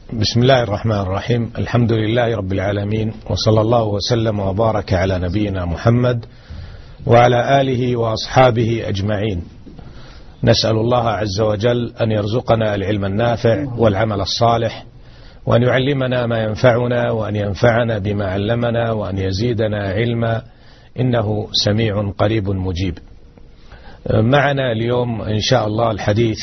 بسم الله الرحمن الرحيم. الحمد لله رب العالمين، وصلى الله وسلم وبارك على نبينا محمد وعلى آله وأصحابه أجمعين. نسأل الله عز وجل أن يرزقنا العلم النافع والعمل الصالح، وأن يعلمنا ما ينفعنا، وأن ينفعنا بما علمنا، وأن يزيدنا علما، إنه سميع قريب مجيب. معنا اليوم إن شاء الله الحديث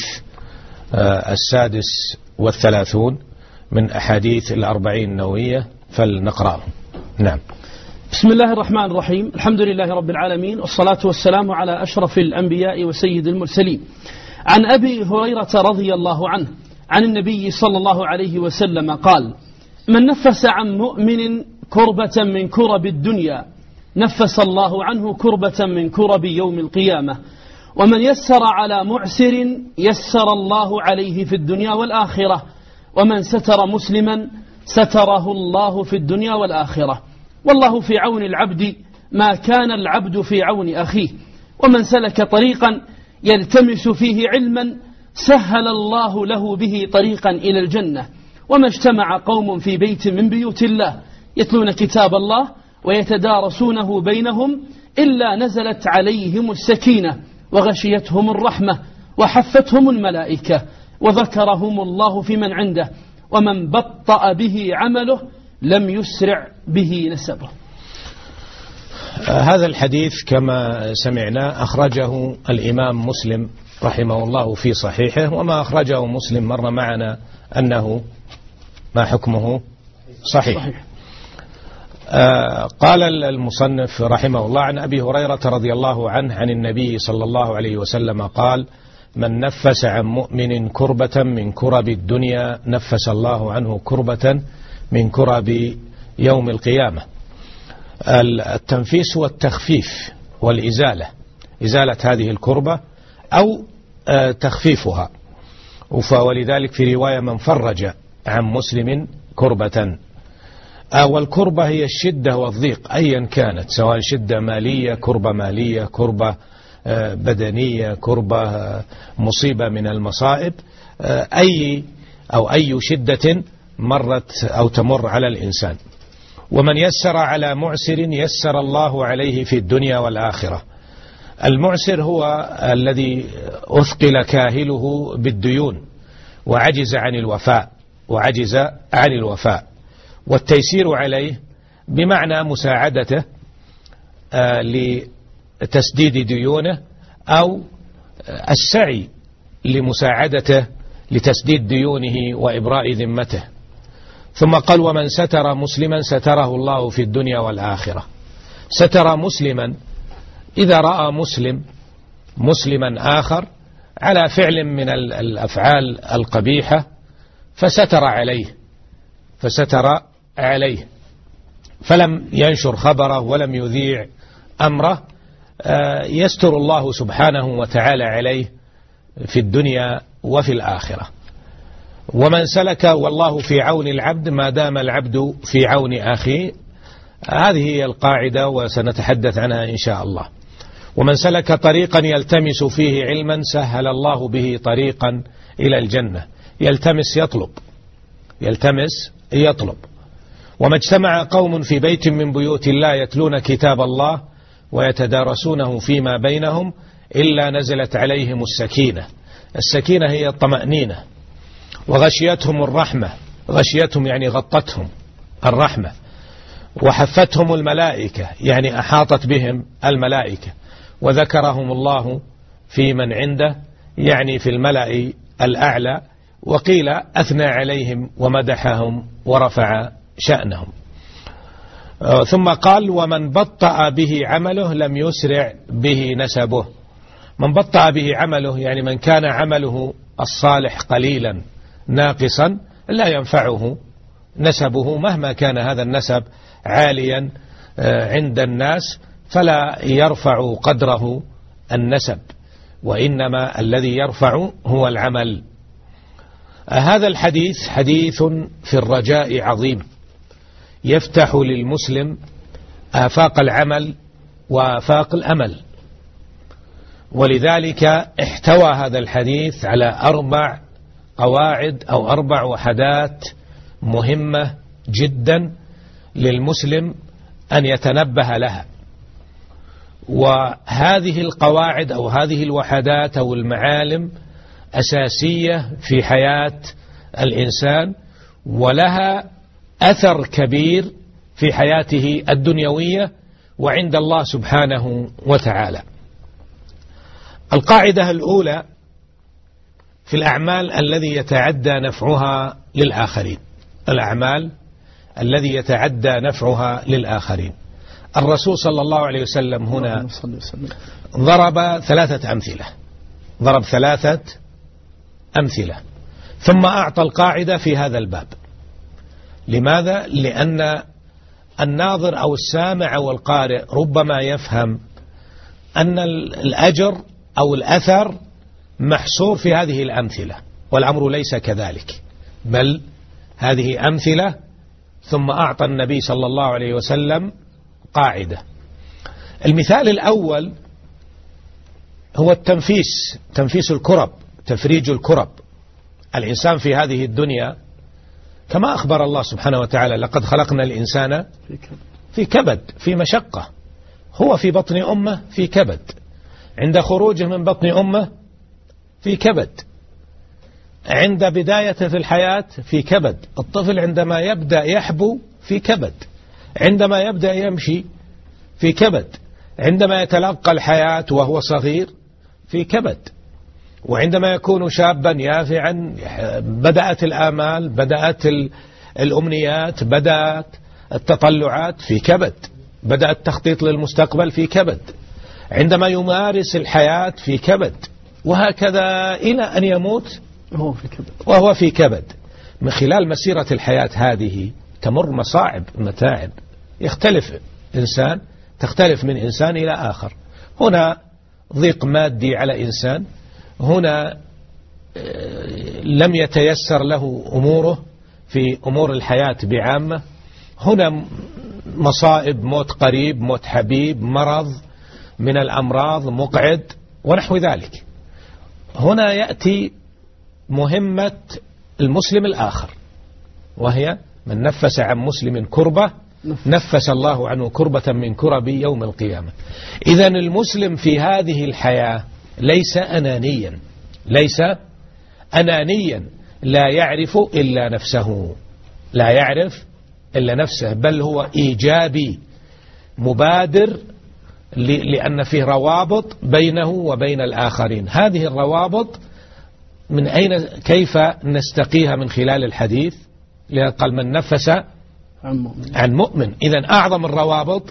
36 من أحاديث 40 النووية، فلنقرأه. نعم. بسم الله الرحمن الرحيم. الحمد لله رب العالمين، والصلاة والسلام على أشرف الأنبياء وسيد المرسلين. عن أبي هريرة رضي الله عنه عن النبي صلى الله عليه وسلم قال: من نفس عن مؤمن كربة من كرب الدنيا نفس الله عنه كربة من كرب يوم القيامة، ومن يسر على معسر يسر الله عليه في الدنيا والآخرة، ومن ستر مسلما ستره الله في الدنيا والآخرة، والله في عون العبد ما كان العبد في عون أخيه، ومن سلك طريقا يلتمس فيه علما سهل الله له به طريقا إلى الجنة، وما اجتمع قوم في بيت من بيوت الله يتلون كتاب الله ويتدارسونه بينهم إلا نزلت عليهم السكينة وغشيتهم الرحمة وحفتهم الملائكة وذكرهم الله في من عنده، ومن بطأ به عمله لم يسرع به نسبه. هذا الحديث كما سمعنا أخرجه الإمام مسلم رحمه الله في صحيحه، وما أخرجه مسلم مر معنا أنه ما حكمه صحيح. قال المصنف رحمه الله: عن أبي هريرة رضي الله عنه عن النبي صلى الله عليه وسلم قال: من نفس عن مؤمن كربة من كرب الدنيا نفس الله عنه كربة من كرب يوم القيامة. التنفيس والتخفيف والإزالة، إزالة هذه الكربة أو تخفيفها. ولذلك في رواية: من فرج عن مسلم كربة. والكربة هي الشدة والضيق أيا كانت، سواء شدة مالية، كربة مالية، كربة بدنية، كربة مصيبة من المصائب، أي شدة مرت أو تمر على الإنسان. ومن يسر على معسر يسر الله عليه في الدنيا والآخرة. المعسر هو الذي أثقل كاهله بالديون وعجز عن الوفاء، والتيسير عليه بمعنى مساعدته لتسديد ديونه، أو السعي لمساعدته لتسديد ديونه وإبراء ذمته. ثم قال: ومن ستر مسلما ستره الله في الدنيا والآخرة. ستر مسلما إذا رأى مسلما آخر على فعل من الأفعال القبيحة فستر عليه فلم ينشر خبره ولم يذيع أمره، يستر الله سبحانه وتعالى عليه في الدنيا وفي الآخرة. ومن سلك، والله في عون العبد ما دام العبد في عون أخيه. هذه هي القاعدة وسنتحدث عنها إن شاء الله. ومن سلك طريقا يلتمس فيه علما سهل الله به طريقا إلى الجنة. يلتمس يطلب. وما اجتمع قوم في بيت من بيوت الله يتلون كتاب الله ويتدارسونه فيما بينهم إلا نزلت عليهم السكينة. السكينة هي الطمأنينة. وغشيتهم الرحمة، غشيتهم يعني غطتهم الرحمة. وحفتهم الملائكة يعني أحاطت بهم الملائكة. وذكرهم الله في من عنده يعني في الملأ الأعلى. وقيل أثنى عليهم ومدحهم ورفع شأنهم. ثم قال: ومن بطأ به عمله لم يسرع به نسبه. من بطأ به عمله يعني من كان عمله الصالح قليلا ناقصا لا ينفعه نسبه، مهما كان هذا النسب عاليا عند الناس فلا يرفع قدره النسب، وإنما الذي يرفع هو العمل. هذا الحديث حديث في الرجاء عظيم، يفتح للمسلم آفاق العمل وآفاق الأمل. ولذلك احتوى هذا الحديث على 4 قواعد أو 4 وحدات مهمة جدا للمسلم أن يتنبه لها. وهذه القواعد أو هذه الوحدات أو المعالم أساسية في حياة الإنسان، ولها أثر كبير في حياته الدنيوية وعند الله سبحانه وتعالى. القاعدة الأولى في الأعمال الذي يتعدى نفعها للآخرين، الأعمال الذي يتعدى نفعها للآخرين. الرسول صلى الله عليه وسلم هنا ضرب ثلاثة أمثلة ثم أعطى القاعدة في هذا الباب. لماذا؟ لأن الناظر أو السامع أو القارئ ربما يفهم أن الأجر أو الأثر محصور في هذه الأمثلة، والأمر ليس كذلك، بل هذه أمثلة ثم أعطى النبي صلى الله عليه وسلم قاعدة. المثال الأول هو تنفيس الكرب، تفريج الكرب. الإنسان في هذه الدنيا كما أخبر الله سبحانه وتعالى: لقد خلقنا الإنسان في كبد، في مشقة. هو في بطن أمه في كبد، عند خروجه من بطن أمه في كبد، عند بدايته في الحياة في كبد. الطفل عندما يبدأ يحبو في كبد، عندما يبدأ يمشي في كبد، عندما يتلقى الحياة وهو صغير في كبد، وعندما يكون شابا يافعا بدأت الآمال، بدأت الأمنيات، بدأت التطلعات في كبد، بدأ التخطيط للمستقبل في كبد، عندما يمارس الحياة في كبد، وهكذا إلى أن يموت وهو في كبد. من خلال مسيرة الحياة هذه تمر مصاعب متاعب، تختلف من إنسان إلى آخر. هنا ضيق مادي على إنسان، هنا لم يتيسر له أموره في أمور الحياة بعامة، هنا مصائب، موت قريب، موت حبيب، مرض من الأمراض، مقعد ونحو ذلك. هنا يأتي مهمة المسلم الآخر، وهي من نفس عن مسلم كربة نفس الله عنه كربة من كرب يوم القيامة. إذن المسلم في هذه الحياة ليس أنانيا لا يعرف إلا نفسه، بل هو إيجابي مبادر، لأن فيه روابط بينه وبين الآخرين. هذه الروابط من أين كيف نستقيها؟ من خلال الحديث، قال من نفس عن مؤمن. إذن أعظم الروابط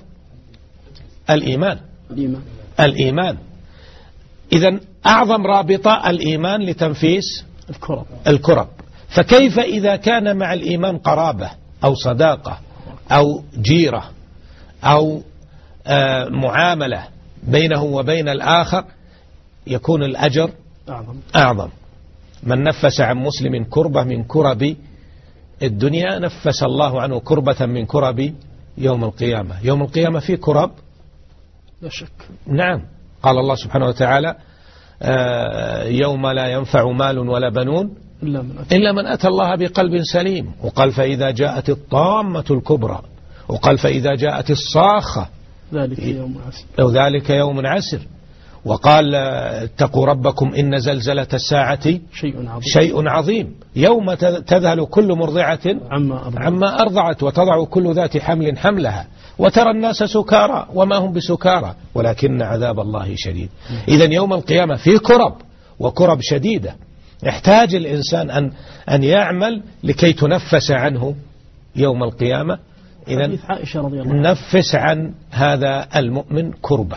الإيمان. إذن أعظم رابطة الإيمان لتنفيس الكرب. فكيف إذا كان مع الإيمان قرابة أو صداقة أو جيرة أو معاملة بينه وبين الآخر، يكون الأجر أعظم. من نفس عن مسلم كربة من كرب الدنيا نفس الله عنه كربة من كرب يوم القيامة. يوم القيامة في كرب لا شك. نعم، قال الله سبحانه وتعالى: يوم لا ينفع مال ولا بنون إلا من أتى الله بقلب سليم. وقال: فإذا جاءت الطامة الكبرى. وقال: فإذا جاءت الصاخة ذلك يوم عسر. وقال: اتقوا ربكم إن زلزلة الساعة شيء عظيم يوم تذهل كل مرضعة عما أرضعت وتضع كل ذات حمل حملها وترى الناس سكارى وما هم بسكارى ولكن عذاب الله شديد. إذن يوم القيامة في كرب، وكرب شديدة، يحتاج الإنسان أن يعمل لكي تنفس عنه يوم القيامة. إذن نفس عن هذا المؤمن كربة.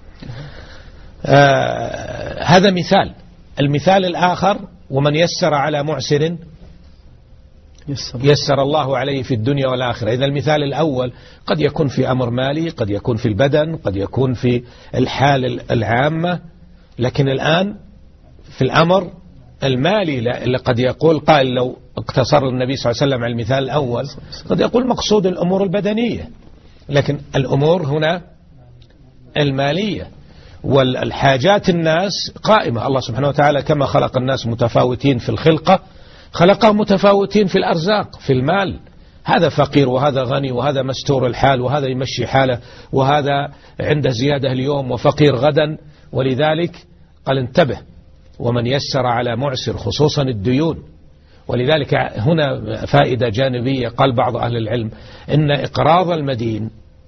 هذا مثال. المثال الآخر: ومن يسر على معسر يسر الله عليه في الدنيا والآخرة. إذا المثال الأول قد يكون في أمر مالي، قد يكون في البدن، قد يكون في الحال العامة، لكن الآن في الأمر المالي اللي قد يقول قائل لو اقتصر النبي صلى الله عليه وسلم على المثال الأول قد يقول مقصود الأمور البدنية، لكن الأمور هنا المالية. والحاجات الناس قائمة. الله سبحانه وتعالى كما خلق الناس متفاوتين في الخلقة خلقهم متفاوتين في الأرزاق، في المال، هذا فقير وهذا غني، وهذا مستور الحال وهذا يمشي حاله، وهذا عنده زيادة اليوم وفقير غدا. ولذلك قال انتبه، ومن يسر على معسر، خصوصا الديون. ولذلك هنا فائدة جانبية، قال بعض أهل العلم إن إقراض المدين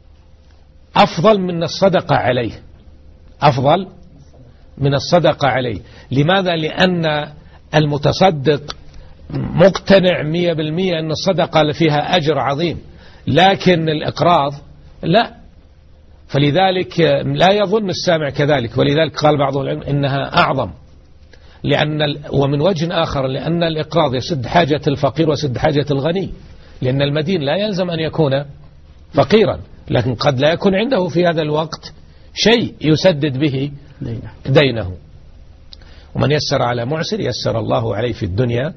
أفضل من الصدقة عليه، أفضل من الصدقة عليه. لماذا؟ لأن المتصدق مقتنع 100% أن الصدقة فيها أجر عظيم، لكن الإقراض لا. فلذلك لا يظن السامع كذلك، ولذلك قال بعض العلم إنها أعظم، ومن وجه آخر لأن الإقراض يسد حاجة الفقير ويسد حاجة الغني، لأن المدين لا يلزم أن يكون فقيرا، لكن قد لا يكون عنده في هذا الوقت شيء يسدد به دينه. ومن يسر على معسر يسر الله عليه في الدنيا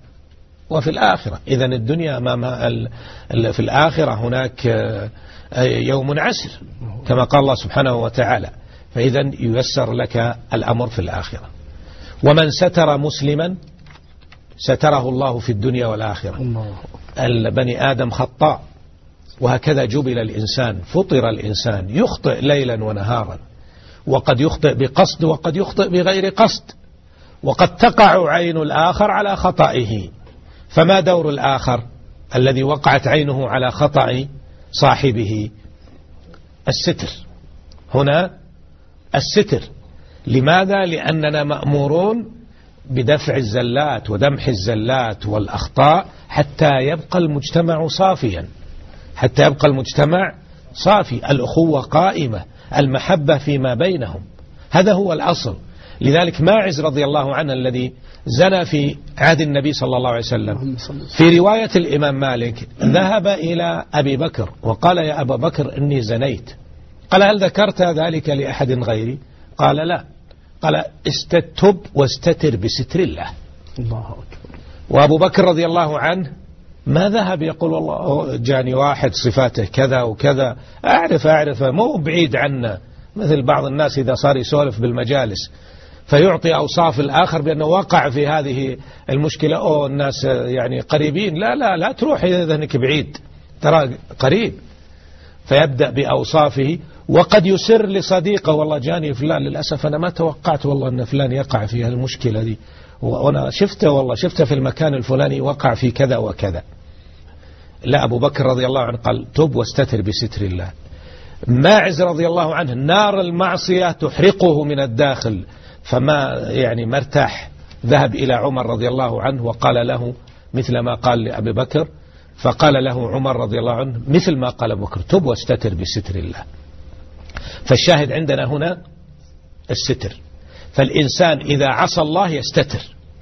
وفي الآخرة. إذن الدنيا في الآخرة هناك يوم عسر كما قال الله سبحانه وتعالى، فإذن ييسر لك الأمر في الآخرة. ومن ستر مسلما ستره الله في الدنيا والآخرة. البني آدم خطاء، وهكذا جبل الإنسان، فطر الإنسان يخطئ ليلا ونهارا، وقد يخطئ بقصد وقد يخطئ بغير قصد، وقد تقع عين الآخر على خطئه. فما دور الآخر الذي وقعت عينه على خطأ صاحبه؟ الستر. هنا الستر. لماذا؟ لأننا مأمورون بدفع الزلات ودمح الزلات والأخطاء حتى يبقى المجتمع صافيا، حتى يبقى المجتمع صافي، الأخوة قائمة، المحبة فيما بينهم، هذا هو الأصل. لذلك ماعز رضي الله عنه الذي زنى في عهد النبي صلى الله عليه وسلم، في رواية الإمام مالك ذهب إلى أبي بكر وقال يا أبا بكر إني زنيت. قال هل ذكرت ذلك لأحد غيري؟ قال لا. قال استتب واستتر بستر الله. الله أكبر. وأبو بكر رضي الله عنه ما ذهب يقول والله جاني واحد صفاته كذا وكذا، أعرف مو بعيد عنا، مثل بعض الناس إذا صار يسولف بالمجالس فيعطي أوصاف الآخر بأنه وقع في هذه المشكلة، أو الناس يعني قريبين، لا تروح إذا أنك بعيد، ترى قريب. فيبدأ بأوصافه، وقد يسر لصديقه والله جاني فلان، للأسف أنا ما توقعت والله أن فلان يقع في المشكلة دي، وأنا شفته في المكان الفلاني وقع في كذا وكذا. لا، أبو بكر رضي الله عنه قال تب واستتر بستر الله. ماعز رضي الله عنه نار المعصية تحرقه من الداخل، فما يعني مرتاح، ذهب إلى عمر رضي الله عنه وقال له مثل ما قال لأبي بكر، فقال له عمر رضي الله عنه مثل ما قال أبو بكر تب واستتر بستر الله. فالشاهد عندنا هنا الستر. فالإنسان إذا عصى الله يستتر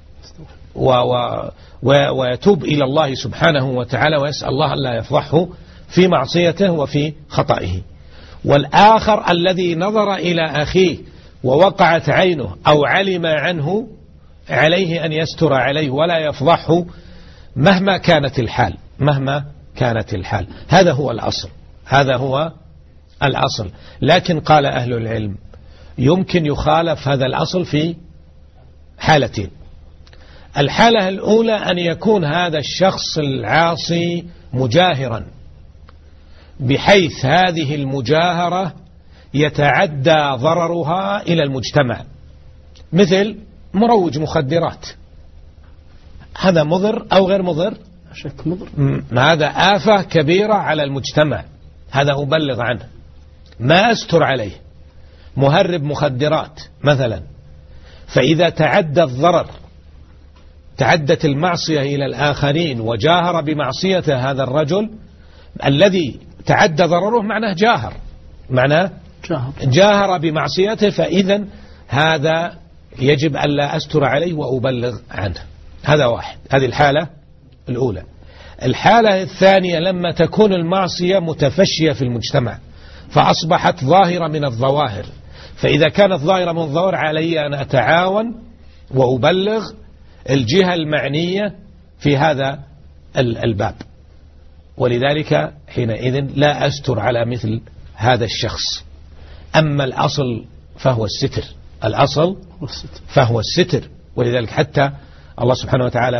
ويتوب إلى الله سبحانه وتعالى، ويسأل الله ألا يفضحه في معصيته وفي خطئه. والآخر الذي نظر إلى أخيه ووقعت عينه أو علم عنه، عليه أن يستر عليه ولا يفضحه مهما كانت الحال، مهما كانت الحال. هذا هو الأصل، هذا هو الأصل. لكن قال أهل العلم يمكن يخالف هذا الأصل في حالتين. الحالة الأولى أن يكون هذا الشخص العاصي مجاهرا، بحيث هذه المجاهرة يتعدى ضررها إلى المجتمع، مثل مروج مخدرات، هذا مضر أو غير مضر؟ شك مضر. هذا آفة كبيرة على المجتمع، هذا أبلغ عنه، ما أستر عليه. مهرب مخدرات مثلا، فإذا تعدى الضرر، تعدت المعصية إلى الآخرين وجاهر بمعصية هذا الرجل الذي تعدى ضرره، معناه جاهر بمعصيته، فإذا هذا يجب ألا أستر عليه وأبلغ عنه. هذا واحد، هذه الحالة الأولى. الحالة الثانية لما تكون المعصية متفشية في المجتمع فأصبحت ظاهرة من الظواهر، فإذا كانت ظاهرة من الظواهر علي أن أتعاون وأبلغ الجهة المعنية في هذا الباب، ولذلك حينئذ لا أستر على مثل هذا الشخص. أما الأصل فهو الستر، الأصل فهو الستر. ولذلك حتى الله سبحانه وتعالى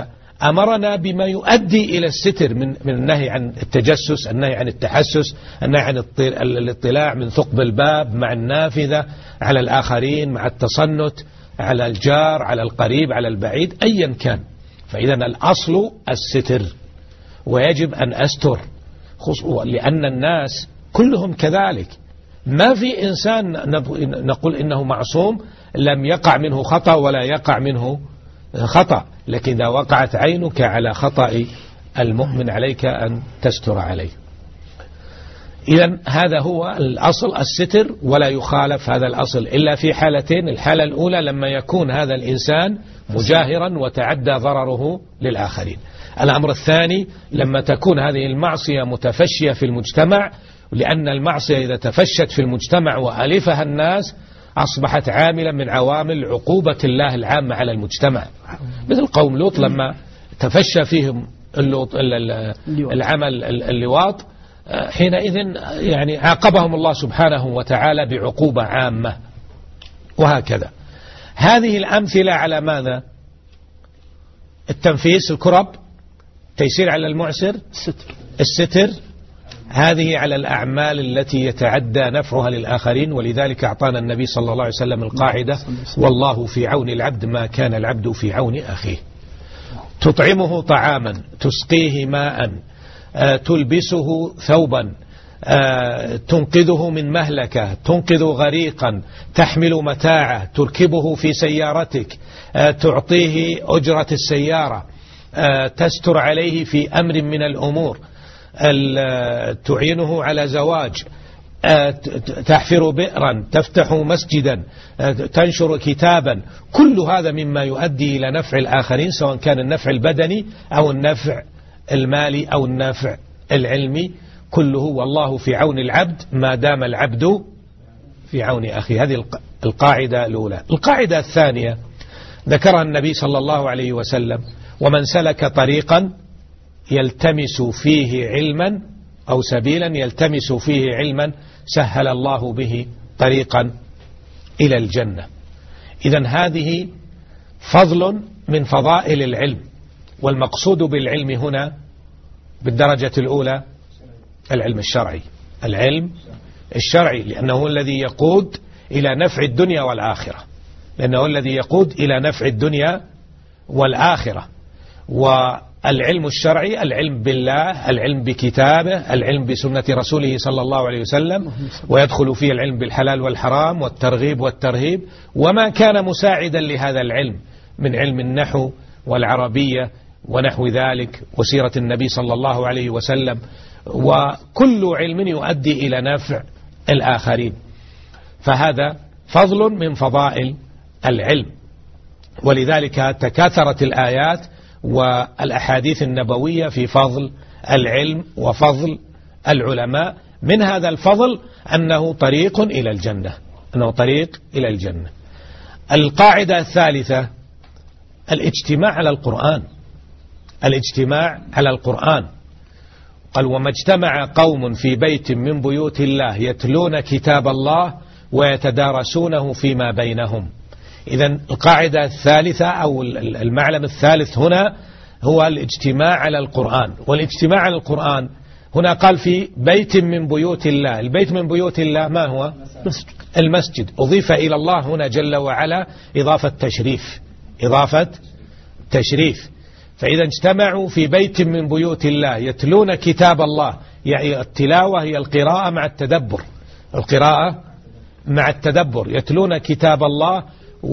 أمرنا بما يؤدي إلى الستر من النهي عن التجسس، النهي عن التحسس، النهي عن الاطلاع من ثقب الباب مع النافذة على الآخرين، مع التصنت على الجار، على القريب، على البعيد، أيا كان. فإذا الأصل الستر، ويجب أن أستر، لأن الناس كلهم كذلك. ما في إنسان نقول إنه معصوم لم يقع منه خطأ ولا يقع منه خطأ، لكن إذا وقعت عينك على خطأ المؤمن عليك أن تستر عليه. إذن هذا هو الأصل الستر، ولا يخالف هذا الأصل إلا في حالتين. الحالة الأولى لما يكون هذا الإنسان مجاهرا وتعدى ضرره للآخرين. الأمر الثاني لما تكون هذه المعصية متفشية في المجتمع، لأن المعصية إذا تفشت في المجتمع وألفها الناس أصبحت عاملا من عوامل عقوبة الله العامة على المجتمع، مثل قوم لوط لما تفشى فيهم العمل اللواط، حينئذ يعني عاقبهم الله سبحانه وتعالى بعقوبة عامة. وهكذا هذه الأمثلة على ماذا؟ التنفيس، الكرب، تيسير على المعسر، الستر، هذه على الأعمال التي يتعدى نفعها للآخرين. ولذلك أعطانا النبي صلى الله عليه وسلم القاعدة: والله في عون العبد ما كان العبد في عون أخيه. تطعمه طعاما، تسقيه ماء، تلبسه ثوبا، تنقذه من مهلكة، تنقذ غريقا، تحمل متاعه، تركبه في سيارتك، تعطيه أجرة السيارة، تستر عليه في أمر من الأمور، تعينه على زواج، تحفر بئرا، تفتح مسجدا، تنشر كتابا. كل هذا مما يؤدي إلى نفع الآخرين، سواء كان النفع البدني أو النفع المالي أو النفع العلمي، كله والله في عون العبد ما دام العبد في عون أخيه. هذه القاعدة الأولى. القاعدة الثانية ذكرها النبي صلى الله عليه وسلم: ومن سلك طريقا يلتمس فيه علما أو سبيلا يلتمس فيه علما سهل الله به طريقا إلى الجنة. إذن هذه فضل من فضائل العلم، والمقصود بالعلم هنا بالدرجة الأولى العلم الشرعي، العلم الشرعي، لأنه الذي يقود إلى نفع الدنيا والآخرة، لأنه الذي يقود إلى نفع الدنيا والآخرة. والعلم الشرعي العلم بالله، العلم بكتابه، العلم بسنة رسوله صلى الله عليه وسلم، ويدخل فيه العلم بالحلال والحرام والترغيب والترهيب، وما كان مساعدا لهذا العلم من علم النحو والعربية ونحو ذلك، وسيرة النبي صلى الله عليه وسلم، وكل علم يؤدي إلى نفع الآخرين. فهذا فضل من فضائل العلم، ولذلك تكاثرت الآيات والأحاديث النبوية في فضل العلم وفضل العلماء. من هذا الفضل أنه طريق إلى الجنة، أنه طريق إلى الجنة. القاعدة الثالثة الاجتماع على القرآن، الاجتماع على القرآن. قال: وما اجتمع قوم في بيت من بيوت الله يتلون كتاب الله ويتدارسونه فيما بينهم. إذن القاعدة الثالثة أو المعلم الثالث هنا هو الاجتماع على القرآن. والاجتماع على القرآن هنا قال في بيت من بيوت الله. البيت من بيوت الله ما هو؟ المسجد. أضيف إلى الله هنا جل وعلا إضافة تشريف، إضافة تشريف. فإذا اجتمعوا في بيت من بيوت الله يتلون كتاب الله، يعني التلاوة هي القراءة مع التدبر، القراءة مع التدبر، يتلون كتاب الله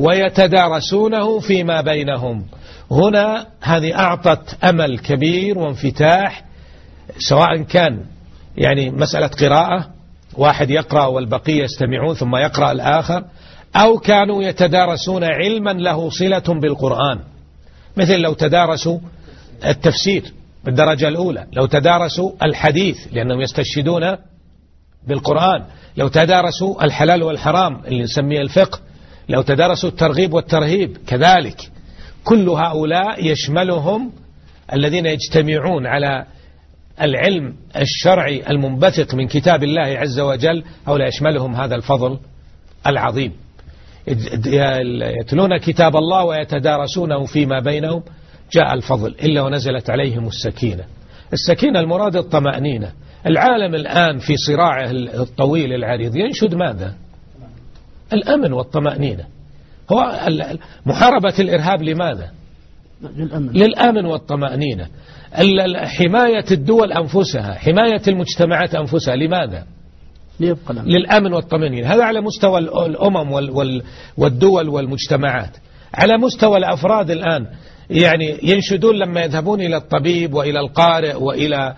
ويتدارسونه فيما بينهم. هنا هذه أعطت أمل كبير وانفتاح، سواء كان يعني مسألة قراءة، واحد يقرأ والبقية يستمعون ثم يقرأ الآخر، أو كانوا يتدارسون علما له صلة بالقرآن، مثل لو تدارسوا التفسير بالدرجة الأولى، لو تدارسوا الحديث لأنهم يستشهدون بالقرآن، لو تدارسوا الحلال والحرام اللي نسميه الفقه، لو تدارسوا الترغيب والترهيب كذلك. كل هؤلاء يشملهم الذين يجتمعون على العلم الشرعي المنبثق من كتاب الله عز وجل، هؤلاء يشملهم هذا الفضل العظيم. يتلون كتاب الله ويتدارسونه فيما بينهم جاء الفضل إلا ونزلت عليهم السكينة. السكينة المراد الطمأنينة. العالم الآن في صراعه الطويل العريض ينشد ماذا؟ الأمن والطمأنينة. هو محاربة الإرهاب لماذا؟ للأمن والطمأنينة. حماية الدول أنفسها، حماية المجتمعات أنفسها، لماذا؟ للأمن والطمأنينة. هذا على مستوى الأمم والدول والمجتمعات. على مستوى الأفراد الآن يعني ينشدون لما يذهبون إلى الطبيب وإلى القارئ وإلى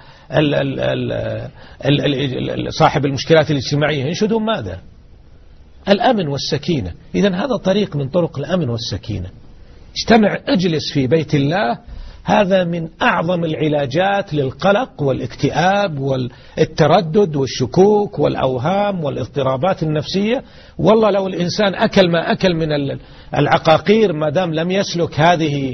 صاحب المشكلات الاجتماعية، ينشدون ماذا؟ الأمن والسكينة. إذن هذا طريق من طرق الأمن والسكينة. اجتمع، اجلس في بيت الله، هذا من أعظم العلاجات للقلق والاكتئاب والتردد والشكوك والأوهام والاضطرابات النفسية. والله لو الإنسان أكل ما أكل من العقاقير ما دام لم يسلك هذه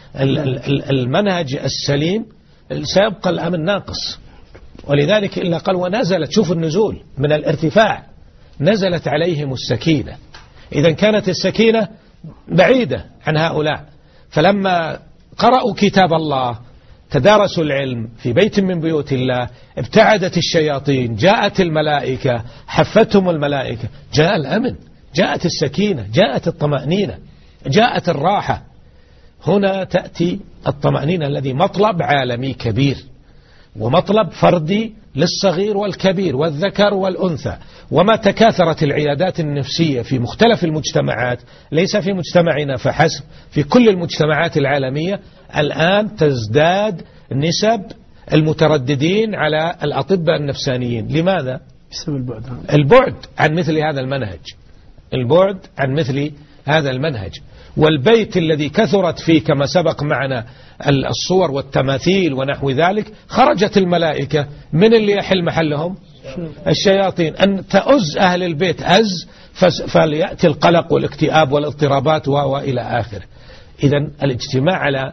المنهج السليم سيبقى الأمن ناقص. ولذلك إلا قال ونزلت، شوف النزول من الارتفاع، نزلت عليهم السكينة. إذا كانت السكينة بعيدة عن هؤلاء، فلما قرأوا كتاب الله تدارسوا العلم في بيت من بيوت الله ابتعدت الشياطين، جاءت الملائكة، حفتهم الملائكة، جاء الأمن، جاءت السكينة، جاءت الطمأنينة، جاءت الراحة. هنا تأتي الطمأنينة الذي مطلب عالمي كبير ومطلب فردي للصغير والكبير والذكر والأنثى. وما تكاثرت العيادات النفسية في مختلف المجتمعات، ليس في مجتمعنا فحسب، في كل المجتمعات العالمية الآن تزداد نسب المترددين على الأطباء النفسانيين. لماذا؟ بسبب البعد عن مثل هذا المنهج، البعد عن مثل هذا المنهج. والبيت الذي كثرت فيه كما سبق معنا الصور والتماثيل ونحو ذلك، خرجت الملائكة، من اللي يحل محلهم؟ الشياطين. أن تأز أهل البيت أز فليأتي القلق والاكتئاب والاضطرابات وإلى آخره. إذن الاجتماع على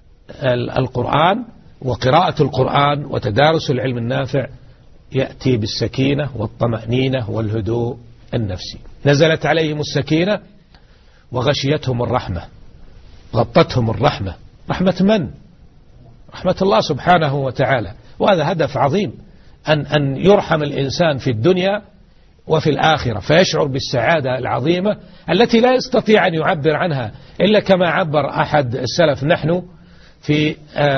القرآن وقراءة القرآن وتدارس العلم النافع يأتي بالسكينة والطمأنينة والهدوء النفسي. نزلت عليهم السكينة وغشيتهم الرحمة، غطتهم الرحمة. رحمة من؟ رحمة الله سبحانه وتعالى. وهذا هدف عظيم، أن يرحم الإنسان في الدنيا وفي الآخرة، فيشعر بالسعادة العظيمة التي لا يستطيع أن يعبر عنها إلا كما عبر أحد السلف: نحن في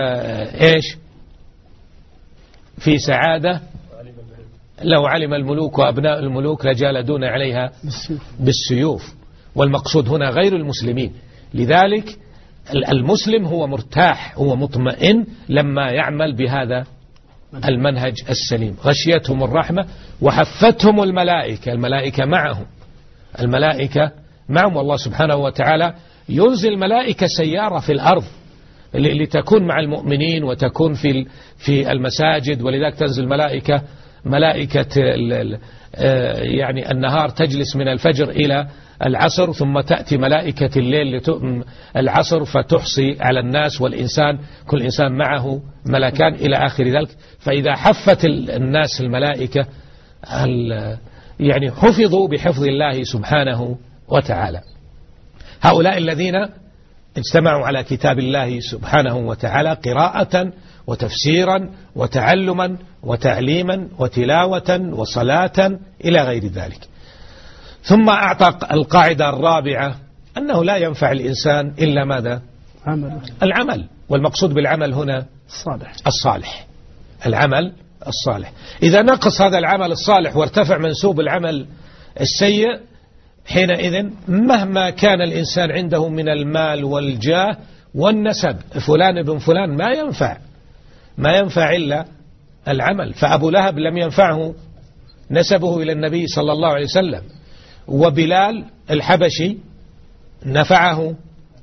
في سعادة لو علم الملوك وأبناء الملوك لجالدون عليها بالسيوف. والمقصود هنا غير المسلمين. لذلك المسلم هو مرتاح، هو مطمئن لما يعمل بهذا المنهج السليم. غشيتهم الرحمة وحفتهم الملائكة، الملائكة معهم، الملائكة معهم. والله سبحانه وتعالى ينزل ملائكة سيارة في الأرض لتكون مع المؤمنين وتكون في المساجد. ولذلك تنزل ملائكة يعني النهار تجلس من الفجر إلى العصر، ثم تأتي ملائكة الليل العصر فتحصي على الناس والإنسان، كل إنسان معه ملكان إلى آخر ذلك. فإذا حفت الناس الملائكة يعني حفظوا بحفظ الله سبحانه وتعالى. هؤلاء الذين اجتمعوا على كتاب الله سبحانه وتعالى قراءة وتفسيرا وتعلما وتعليما وتلاوة وصلاة إلى غير ذلك. ثم أعطى القاعدة الرابعة أنه لا ينفع الإنسان إلا ماذا؟ العمل. والمقصود بالعمل هنا الصالح، العمل الصالح. إذا نقص هذا العمل الصالح وارتفع منسوب العمل السيء، حينئذ مهما كان الإنسان عنده من المال والجاه والنسب، فلان ابن فلان، ما ينفع إلا العمل. فأبو لهب لم ينفعه نسبه إلى النبي صلى الله عليه وسلم، وبلال الحبشي نفعه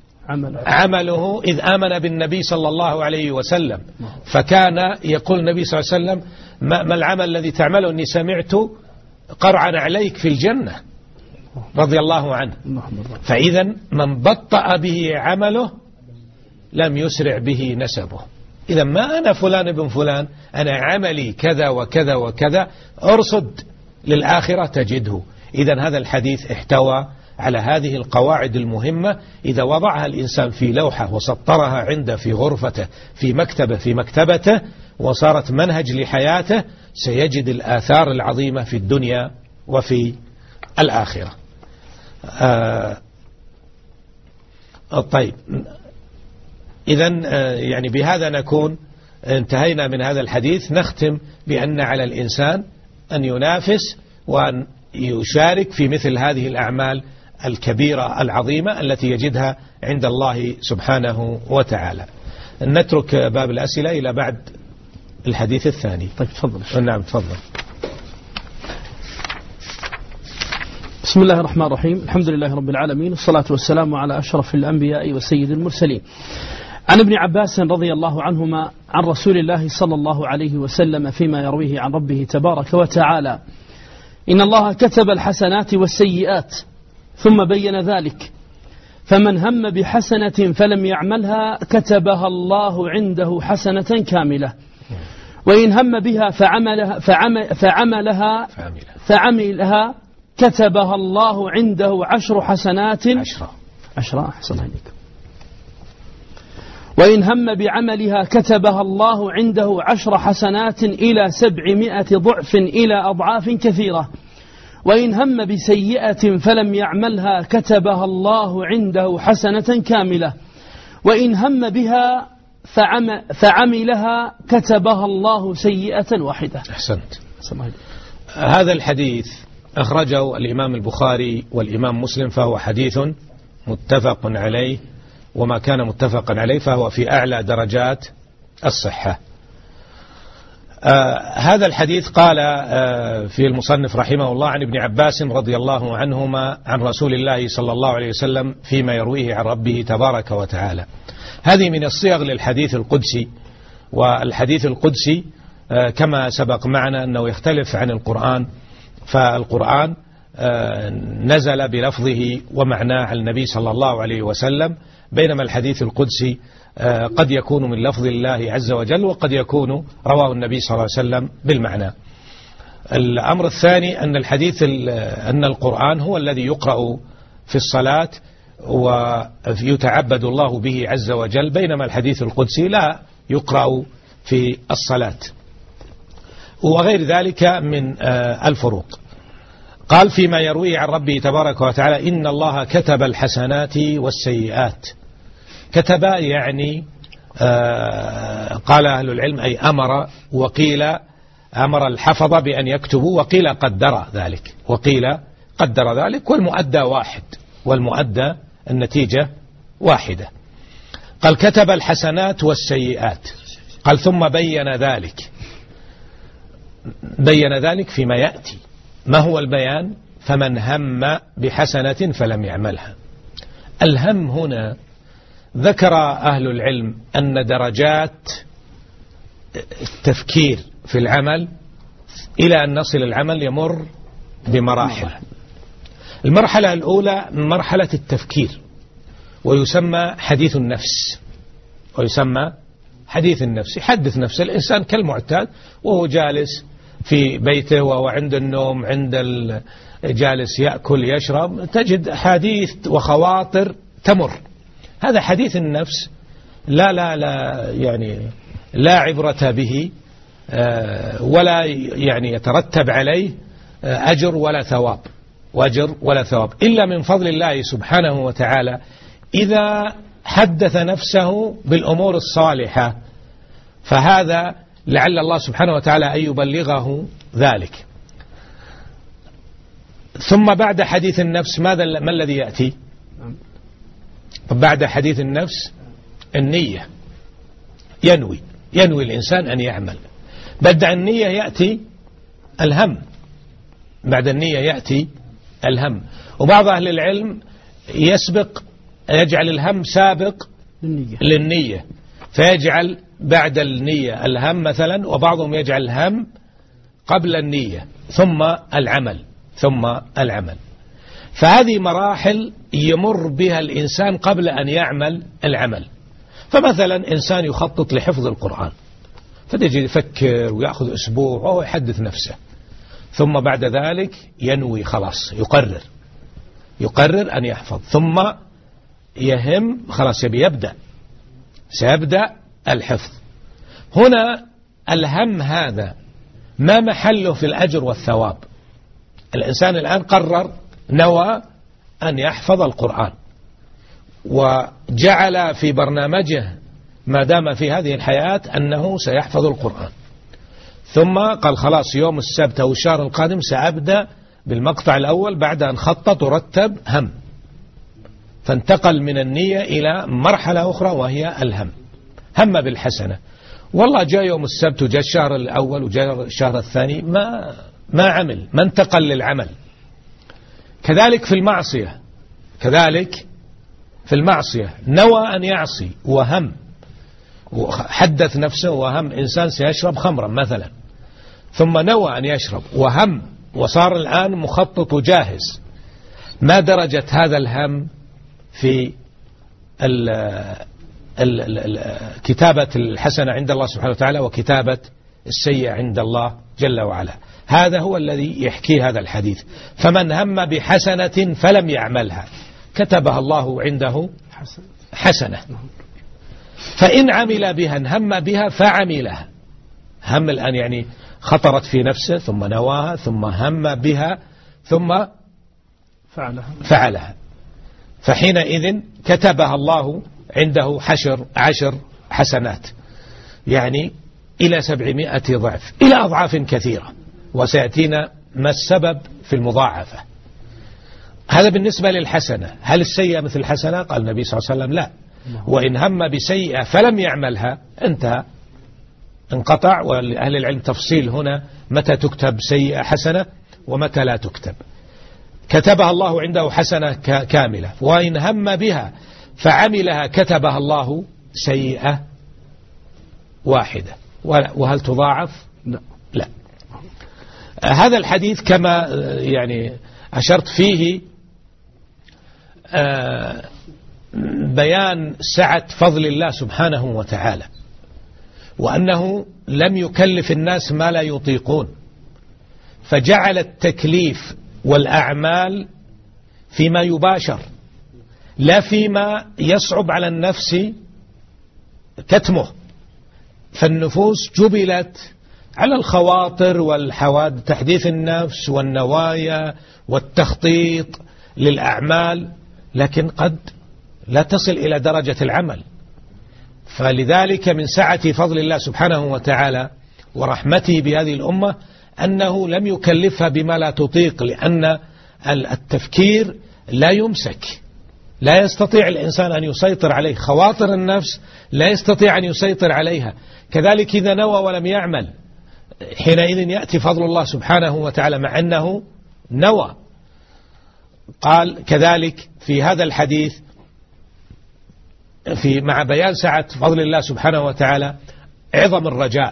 عمله إذ آمن بالنبي صلى الله عليه وسلم. فكان يقول النبي صلى الله عليه وسلم: ما العمل الذي تعمله؟ إني سمعت قرعا عليك في الجنة، رضي الله عنه. فإذا من بطأ به عمله لم يسرع به نسبه. إذا ما أنا فلان ابن فلان، أنا عملي كذا وكذا وكذا، أرصد للآخرة تجده. إذا هذا الحديث احتوى على هذه القواعد المهمة إذا وضعها الإنسان في لوحة وسطرها عنده في غرفته في مكتبته وصارت منهج لحياته سيجد الآثار العظيمة في الدنيا وفي الآخرة. طيب، إذن يعني بهذا نكون انتهينا من هذا الحديث. نختم بأن على الإنسان أن ينافس وأن يشارك في مثل هذه الأعمال الكبيرة العظيمة التي يجدها عند الله سبحانه وتعالى. نترك باب الأسئلة إلى بعد الحديث الثاني. طيب تفضل. نعم تفضل. بسم الله الرحمن الرحيم. الحمد لله رب العالمين، والصلاة والسلام على أشرف الأنبياء وسيد المرسلين. عن ابن عباس رضي الله عنهما عن رسول الله صلى الله عليه وسلم فيما يرويه عن ربه تبارك وتعالى: إن الله كتب الحسنات والسيئات ثم بين ذلك، فمن هم بحسنة فلم يعملها كتبها الله عنده حسنة كاملة، وإن هم بها فعملها كتبها الله عنده 10 حسنات. 10 أحسن عليك. وإن هم بعملها كتبها الله عنده 10 حسنات إلى 700 ضعف إلى أضعاف كثيرة. وإن هم بسيئة فلم يعملها كتبها الله عنده حسنة كاملة. وإن هم بها فعملها كتبها الله سيئة واحدة. أحسنت. هذا الحديث أخرجه الإمام البخاري والإمام مسلم، فهو حديث متفق عليه، وما كان متفقا عليه فهو في أعلى درجات الصحة. هذا الحديث قال في المصنف رحمه الله عن ابن عباس رضي الله عنهما عن رسول الله صلى الله عليه وسلم فيما يرويه عن ربه تبارك وتعالى. هذه من الصيغ للحديث القدسي، والحديث القدسي كما سبق معنا أنه يختلف عن القرآن، فالقرآن نزل بلفظه ومعناه على النبي صلى الله عليه وسلم، بينما الحديث القدسي قد يكون من لفظ الله عز وجل وقد يكون رواه النبي صلى الله عليه وسلم بالمعنى. الأمر الثاني أن القرآن هو الذي يقرأ في الصلاة ويتعبد الله به عز وجل، بينما الحديث القدسي لا يقرأ في الصلاة، وغير ذلك من الفروق. قال فيما يرويه عن ربه تبارك وتعالى: إن الله كتب الحسنات والسيئات. كتب يعني قال أهل العلم أي أمر، وقيل أمر الحفظ بأن يكتبوا، وقيل قدر ذلك، والمؤدى واحد، والمؤدى النتيجة واحدة. قال كتب الحسنات والسيئات. قال ثم بين ذلك فيما يأتي. ما هو البيان؟ فمن هم بحسنة فلم يعملها. الهم هنا ذكر أهل العلم أن درجات التفكير في العمل إلى أن نصل العمل يمر بمراحل. المرحلة الأولى مرحلة التفكير، ويسمى حديث النفس. يحدث نفسه الإنسان كالمعتاد وهو جالس في بيته وهو عند النوم، جالس يأكل يشرب، تجد حديث وخواطر تمر. هذا حديث النفس لا عبرة به، ولا يعني يترتب عليه أجر ولا ثواب إلا من فضل الله سبحانه وتعالى إذا حدث نفسه بالأمور الصالحة، فهذا لعل الله سبحانه وتعالى أن يبلغه ذلك. ثم بعد حديث النفس ما الذي يأتي؟ بعد حديث النفس النية. ينوي الإنسان أن يعمل. بعد النية يأتي الهم. وبعض أهل العلم يجعل الهم سابق للنية، فيجعل بعد النية الهم مثلا، وبعضهم يجعل الهم قبل النية ثم العمل. فهذه مراحل يمر بها الإنسان قبل أن يعمل العمل. فمثلا إنسان يخطط لحفظ القرآن، فتجي يفكر ويأخذ أسبوع وهو يحدث نفسه، ثم بعد ذلك ينوي، خلاص يقرر، يقرر أن يحفظ، ثم يهم خلاص سيبدأ الحفظ. هنا الهم هذا ما محله في الأجر والثواب. الإنسان الآن قرر نوى أن يحفظ القرآن، وجعل في برنامجه ما دام في هذه الحياة أنه سيحفظ القرآن، ثم قال خلاص يوم السبت أو الشهر القادم سأبدأ بالمقطع الأول بعد أن خطط ورتب هم، فانتقل من النية إلى مرحلة أخرى وهي الهم. هم بالحسنة، والله جاء يوم السبت وجاء الشهر الأول وجاء الشهر الثاني ما عمل، ما انتقل للعمل. كذلك في المعصية نوى أن يعصي وهم، وحدث نفسه وهم إنسان سيشرب خمرا مثلا، ثم نوى أن يشرب وهم وصار الآن مخطط وجاهز. ما درجة هذا الهم في كتابة الحسنة عند الله سبحانه وتعالى وكتابة السيئة عند الله جل وعلا؟ هذا هو الذي يحكي هذا الحديث. فمن هم بحسنة فلم يعملها كتبها الله عنده حسنة، فإن عمل بها هم بها فعملها. هم الآن يعني خطرت في نفسه ثم نواها ثم هم بها ثم فعلها، فحينئذ كتبها الله عنده 10 حسنات، يعني إلى 700 ضعف، إلى أضعاف كثيرة، وسيأتينا ما السبب في المضاعفة. هذا بالنسبة للحسنة. هل السيئة مثل الحسنة؟ قال النبي صلى الله عليه وسلم لا، وإن هم بسيئة فلم يعملها انتهى، انقطع. ولأهل العلم تفصيل هنا متى تكتب سيئة حسنة ومتى لا تكتب. كتبها الله عنده حسنة كاملة، وإن هم بها فعملها كتبها الله سيئة واحدة. وهل تضاعف؟ لا. هذا الحديث كما يعني أشرت فيه بيان سعة فضل الله سبحانه وتعالى، وأنه لم يكلف الناس ما لا يطيقون، فجعل التكليف والأعمال فيما يباشر لا فيما يصعب على النفس كتمه. فالنفوس جبلت على الخواطر والحوادث، تحديث النفس والنوايا والتخطيط للأعمال، لكن قد لا تصل إلى درجة العمل. فلذلك من سعة فضل الله سبحانه وتعالى ورحمته بهذه الأمة أنه لم يكلفها بما لا تطيق، لأن التفكير لا يمسك، لا يستطيع الإنسان أن يسيطر عليه، خواطر النفس لا يستطيع أن يسيطر عليها. كذلك إذا نوى ولم يعمل حينئذ يأتي فضل الله سبحانه وتعالى مع أنه نوى. قال كذلك في هذا الحديث مع بيان سعة فضل الله سبحانه وتعالى عظم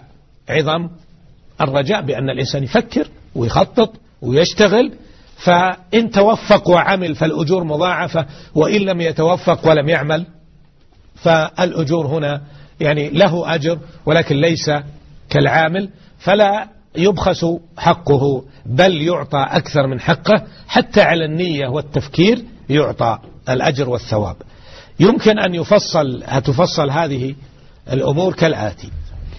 الرجاء بأن الإنسان يفكر ويخطط ويشتغل، فإن توفق وعمل فالأجور مضاعفة، وإن لم يتوفق ولم يعمل فالأجور هنا يعني له أجر ولكن ليس كالعامل، فلا يبخس حقه بل يعطى أكثر من حقه، حتى على النية والتفكير يعطى الأجر والثواب. يمكن أن تفصل هذه الأمور كالآتي: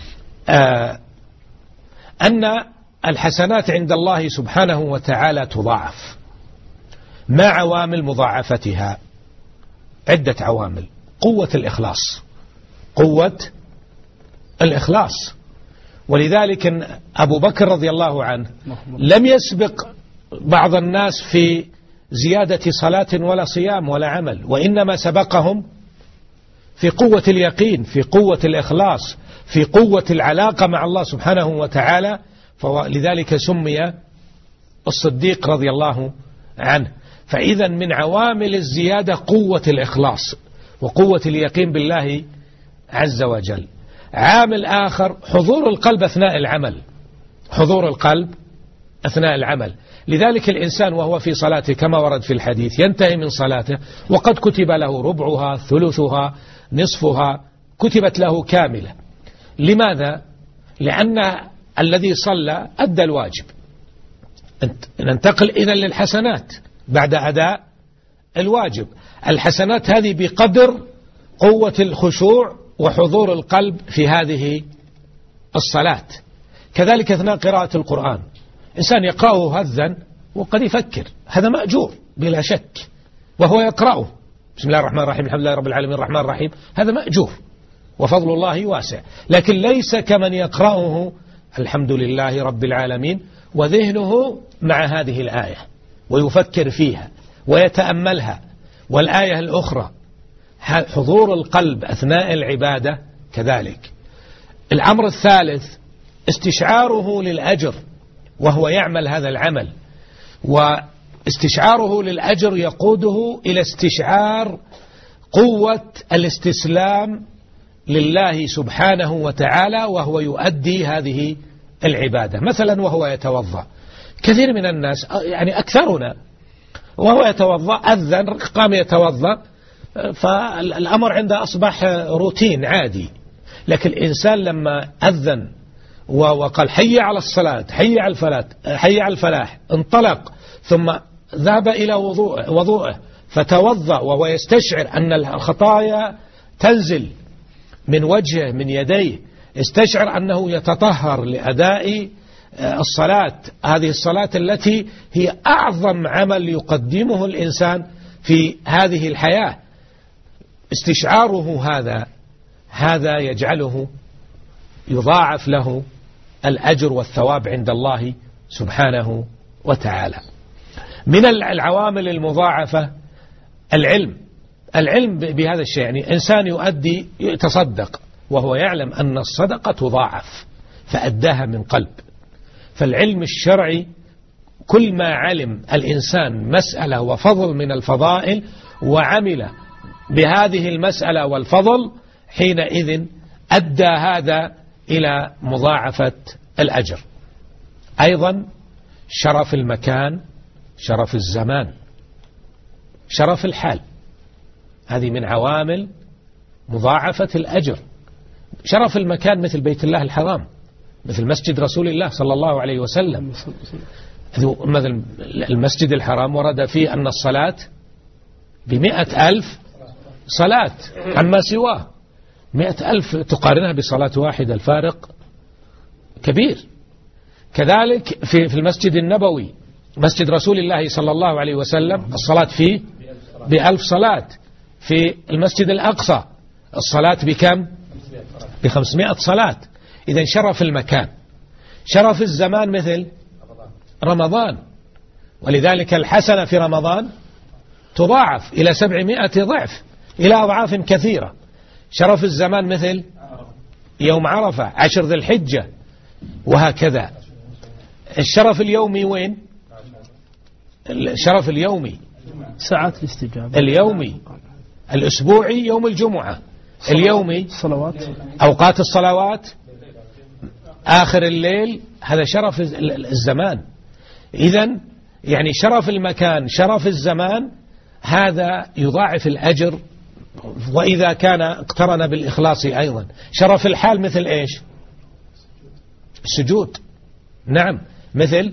أن الحسنات عند الله سبحانه وتعالى تضاعف مع عوامل مضاعفتها، عدة عوامل. قوة الإخلاص، ولذلك أبو بكر رضي الله عنه لم يسبق بعض الناس في زيادة صلاة ولا صيام ولا عمل، وإنما سبقهم في قوة اليقين، في قوة الإخلاص، في قوة العلاقة مع الله سبحانه وتعالى. فلذلك سمي الصديق رضي الله عنه. فإذا من عوامل الزيادة قوة الإخلاص وقوة اليقين بالله عز وجل. عامل آخر حضور القلب أثناء العمل. لذلك الإنسان وهو في صلاته كما ورد في الحديث ينتهي من صلاته وقد كتب له ربعها، ثلثها، نصفها، كتبت له كاملة. لماذا؟ لأن الذي صلى أدى الواجب. ننتقل إذن للحسنات بعد أداء الواجب. الحسنات هذه بقدر قوة الخشوع وحضور القلب في هذه الصلاة. كذلك أثناء قراءة القرآن إنسان يقرأه هذا وقد يفكر، هذا مأجور بلا شك، وهو يقرأه بسم الله الرحمن الرحيم الحمد لله رب العالمين الرحمن الرحيم، هذا مأجور وفضل الله واسع. لكن ليس كمن يقرأه الحمد لله رب العالمين وذهنه مع هذه الآية ويفكر فيها ويتأملها. والآية الأخرى حضور القلب أثناء العبادة كذلك. الأمر الثالث استشعاره للأجر وهو يعمل هذا العمل، واستشعاره للأجر يقوده إلى استشعار قوة الاستسلام لله سبحانه وتعالى وهو يؤدي هذه العبادة. مثلا وهو يتوضأ، كثير من الناس يعني أكثرنا وهو يتوضأ أذن قام يتوضأ، فالأمر عنده أصبح روتين عادي. لكن الإنسان لما أذن وقال حي على الصلاة حي على الفلاح انطلق، ثم ذهب إلى وضوءه فتوضأ وهو يستشعر أن الخطايا تنزل من وجهه من يديه، استشعر أنه يتطهر لأداء الصلاة، هذه الصلاة التي هي أعظم عمل يقدمه الإنسان في هذه الحياة. استشعاره هذا يجعله يضاعف له الأجر والثواب عند الله سبحانه وتعالى. من العوامل المضاعفة العلم بهذا الشيء، يعني إنسان يتصدق وهو يعلم أن الصدقة تضاعف فأداها من قلب. فالعلم الشرعي كل ما علم الإنسان مسألة وفضل من الفضائل وعمل بهذه المسألة والفضل، حينئذ أدى هذا إلى مضاعفة الأجر. أيضا شرف المكان، شرف الزمان، شرف الحال، هذه من عوامل مضاعفة الأجر. شرف المكان مثل بيت الله الحرام، مثل مسجد رسول الله صلى الله عليه وسلم. مثل المسجد الحرام ورد فيه أن الصلاة ب100,000 صلاة عما سواه. 100,000 تقارنها بصلاة واحدة، الفارق كبير. كذلك في المسجد النبوي مسجد رسول الله صلى الله عليه وسلم الصلاة فيه ب1000 صلاة. في المسجد الأقصى الصلاة بكم؟ ب500 صلاة. إذن شرف المكان. شرف الزمان مثل رمضان، ولذلك الحسنة في رمضان تضاعف إلى 700 ضعف، إلى أضعاف كثيرة. شرف الزمان مثل يوم عرفة، 10 ذي الحجة، وهكذا. الشرف اليومي وين؟ الشرف اليومي ساعات الاستجابة، اليومي الأسبوعي يوم الجمعة، اليومي الصلوات، أوقات الصلوات، آخر الليل، هذا شرف الزمان. إذن يعني شرف المكان شرف الزمان هذا يضاعف الأجر، وإذا كان اقترن بالإخلاص أيضا. شرف الحال مثل إيش؟ السجود، نعم، مثل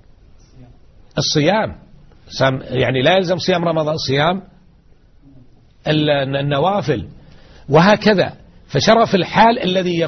الصيام، يعني لا يلزم صيام رمضان، صيام النوافل، وهكذا. فشرف الحال الذي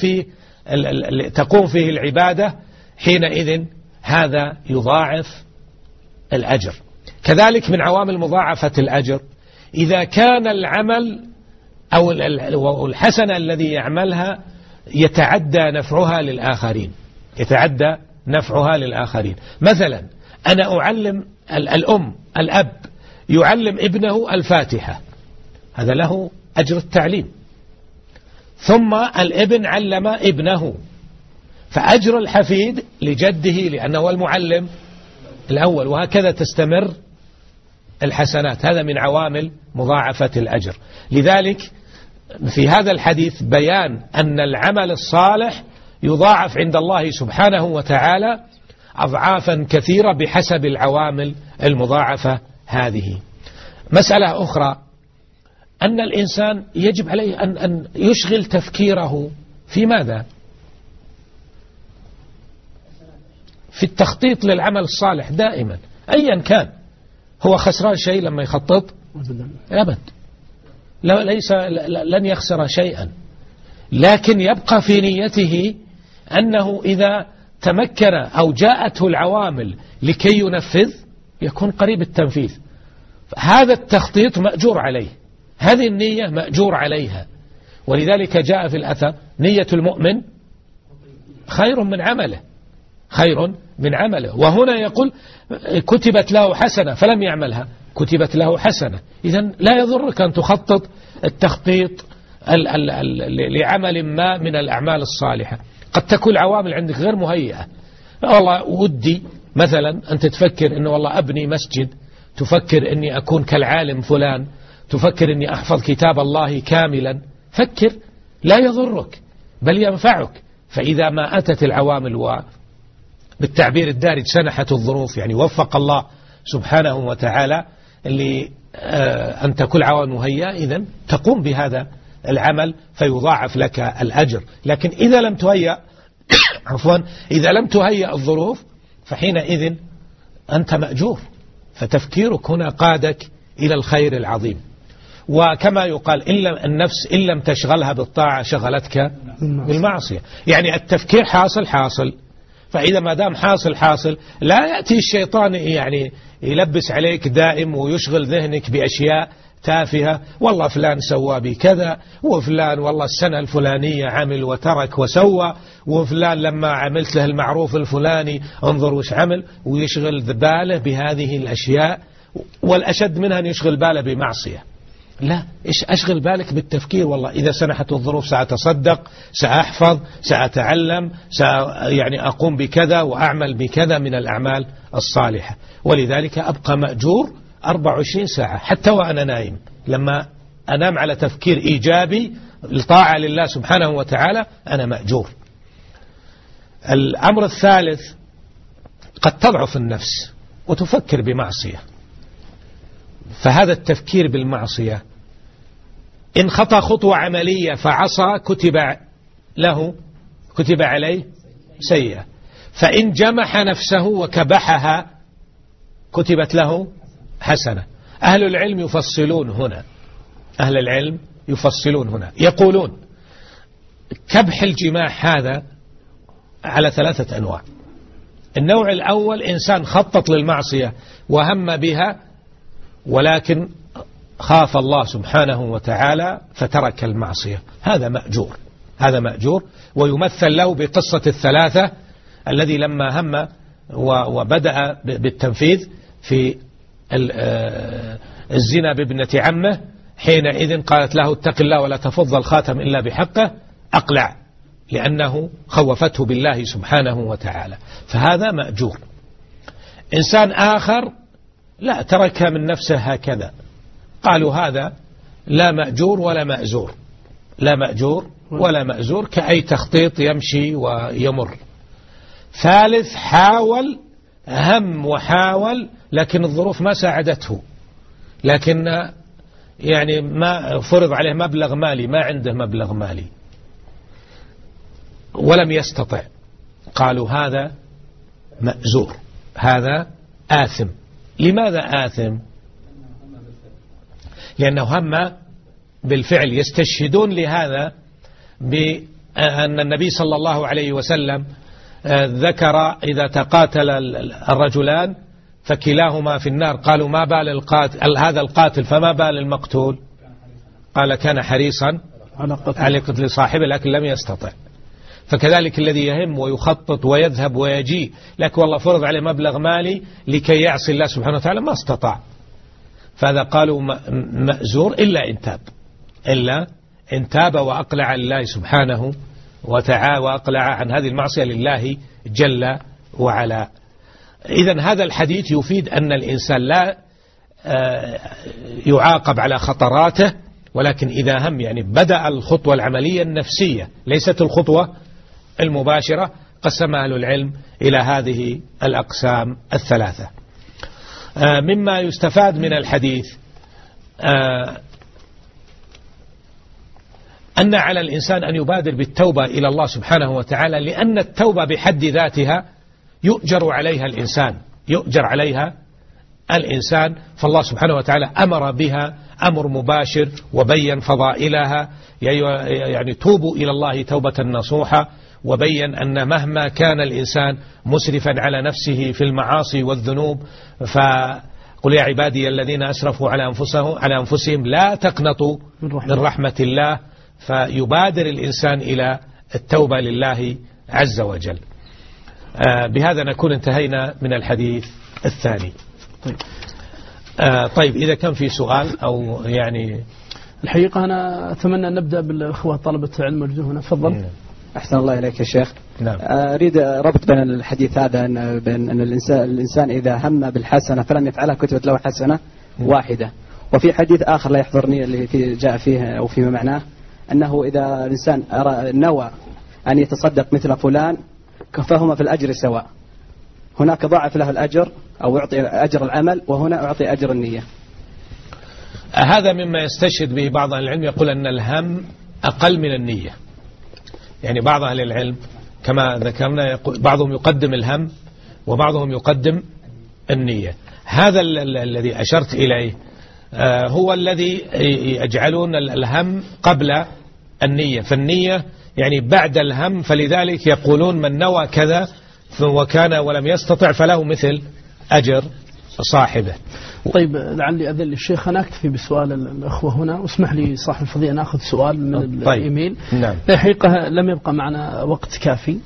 تقوم فيه العبادة، حينئذ هذا يضاعف الأجر. كذلك من عوامل مضاعفة الأجر إذا كان العمل أو الحسنة الذي يعملها يتعدى نفعها للآخرين، يتعدى نفعها للآخرين. مثلا أنا أعلم الأب يعلم ابنه الفاتحة، هذا له أجر التعليم. ثم الابن علم ابنه، فأجر الحفيد لجده لأنه هو المعلم الأول، وهكذا تستمر الحسنات. هذا من عوامل مضاعفة الأجر. لذلك في هذا الحديث بيان أن العمل الصالح يضاعف عند الله سبحانه وتعالى أضعافا كثيرة بحسب العوامل المضاعفة هذه. مسألة أخرى أن الإنسان يجب عليه أن يشغل تفكيره في ماذا؟ في التخطيط للعمل الصالح دائما أيا كان. هو خسران شيء لما يخطط؟ أبد، لن يخسر شيئا، لكن يبقى في نيته أنه إذا تمكن أو جاءته العوامل لكي ينفذ يكون قريب التنفيذ. هذا التخطيط مأجور عليه، هذه النية مأجور عليها. ولذلك جاء في الأثر نية المؤمن خير من عمله، خير من عمله. وهنا يقول كتبت له حسنة فلم يعملها، كتبت له حسنة. إذن لا يضرك أن تخطط التخطيط لعمل ما من الأعمال الصالحة. قد تكون عوامل عندك غير مهيئة، والله ودي مثلا أنت تفكر أنه والله أبني مسجد، تفكر أني أكون كالعالم فلان، تفكر أني أحفظ كتاب الله كاملا، فكر، لا يضرك بل ينفعك. فإذا ما أتت العوامل بالتعبير الدارج سنحت الظروف، يعني وفق الله سبحانه وتعالى لأن تكون عوامل مهيئة، إذن تقوم بهذا العمل فيضاعف لك الأجر. لكن إذا لم تهيأ إذا لم تهيأ الظروف فحينئذ أنت مأجور. فتفكيرك هنا قادك إلى الخير العظيم. وكما يقال النفس إن لم تشغلها بالطاعة شغلتك بالمعصية. يعني التفكير حاصل، فإذا ما دام حاصل لا يأتي الشيطان يعني يلبس عليك دائم ويشغل ذهنك بأشياء تافهة، والله فلان سوى بكذا، وفلان والله السنة الفلانية عمل وترك وسوى، وفلان لما عملت له المعروف الفلاني انظر وش عمل، ويشغل باله بهذه الأشياء. والأشد منها أن يشغل باله بمعصية. لا، أشغل بالك بالتفكير، والله إذا سنحت الظروف سأتصدق، سأحفظ، سأتعلم، يعني أقوم بكذا وأعمل بكذا من الأعمال الصالحة. ولذلك أبقى مأجور 24 ساعة حتى وأنا نايم. لما أنام على تفكير إيجابي الطاعة لله سبحانه وتعالى أنا مأجور. الأمر الثالث، قد تضعف النفس وتفكر بمعصية، فهذا التفكير بالمعصية إن خطأ خطوة عملية فعصى كتب عليه سيئة، فإن جمح نفسه وكبحها كتبت له حسنة. أهل العلم يفصلون هنا، يقولون كبح الجماح هذا على 3 أنواع. النوع الأول إنسان خطط للمعصية وهم بها ولكن خاف الله سبحانه وتعالى فترك المعصية، هذا مأجور. ويمثل له بقصة الثلاثة الذي لما هم وبدأ بالتنفيذ في الزنا بابنة عمه، حينئذ قالت له اتق الله ولا تفض الخاتم إلا بحقه، أقلع لأنه خوفته بالله سبحانه وتعالى، فهذا مأجور. إنسان آخر لا، تركها من نفسه هكذا، قالوا هذا لا مأجور ولا مأجور كأي تخطيط يمشي ويمر. ثالث، حاول وحاول لكن الظروف ما ساعدته، لكن يعني ما فرض عليه مبلغ مالي، ما عنده مبلغ مالي ولم يستطع، قالوا هذا مأزور، هذا آثم. لماذا آثم؟ لأنه هم بالفعل. يستشهدون لهذا بأن النبي صلى الله عليه وسلم ذكر إذا تقاتل الرجلان فكلاهما في النار، قالوا ما بال القاتل هذا القاتل فما بال المقتول؟ قال كان حريصا على قتل صاحبه لكن لم يستطع. فكذلك الذي يهم ويخطط ويذهب ويجي لكن والله فرض عليه مبلغ مالي لكي يعصي الله سبحانه وتعالى ما استطاع، فهذا قالوا مأزور إلا إن تاب وأقلع لله سبحانه وتعالى، وأقلع عن هذه المعصية لله جل وعلا. إذن هذا الحديث يفيد أن الإنسان لا يعاقب على خطراته، ولكن إذا هم يعني بدأ الخطوة العملية النفسية ليست الخطوة المباشرة، قسم أهل العلم إلى هذه الأقسام الثلاثة. مما يستفاد من الحديث أن على الإنسان أن يبادر بالتوبة إلى الله سبحانه وتعالى، لأن التوبة بحد ذاتها يؤجر عليها الإنسان، يؤجر عليها الإنسان، فالله سبحانه وتعالى أمر بها أمر مباشر وبين فضائلها، يعني توبوا إلى الله توبة نصوحة، وبين أن مهما كان الإنسان مسرفا على نفسه في المعاصي والذنوب، فقل يا عبادي الذين أسرفوا على أنفسهم لا تقنطوا من رحمة الله، فيبادر الإنسان إلى التوبة لله عز وجل. بهذا نكون انتهينا من الحديث الثاني. طيب إذا كان في سؤال أو يعني الحقيقة أنا أتمنى أن نبدأ بالأخوة طلبة علم وجهنا. تفضل. أحسن الله إليك يا شيخ. نعم. أريد ربط بين الحديث هذا بين أن الإنسان إذا هم بالحسنة فلم يفعلها كتبت له حسنة واحدة، وفي حديث آخر لا يحضرني اللي جاء فيه أو فيما معناه أنه إذا الإنسان نوى أن يتصدق مثل فلان فهما في الأجر سواء، هناك ضاعف له الأجر أو يعطي أجر العمل، وهنا يعطي أجر النية. هذا مما يستشهد به بعض أهل العلم، يقول أن الهم أقل من النية. يعني بعض أهل العلم كما ذكرنا بعضهم يقدم الهم وبعضهم يقدم النية. هذا الذي أشرت إليه هو الذي يجعلون الهم قبل النية، فالنية يعني بعد الهم، فلذلك يقولون من نوى كذا وكان ولم يستطع فله مثل أجر صاحبه. طيب لعلي أذل الشيخ، أنا أكتفي بسؤال الأخوة هنا، واسمح لي صاحب الفضيلة نأخذ سؤال من الإيميل. نعم. الحقيقة لم يبقى معنا وقت كافي.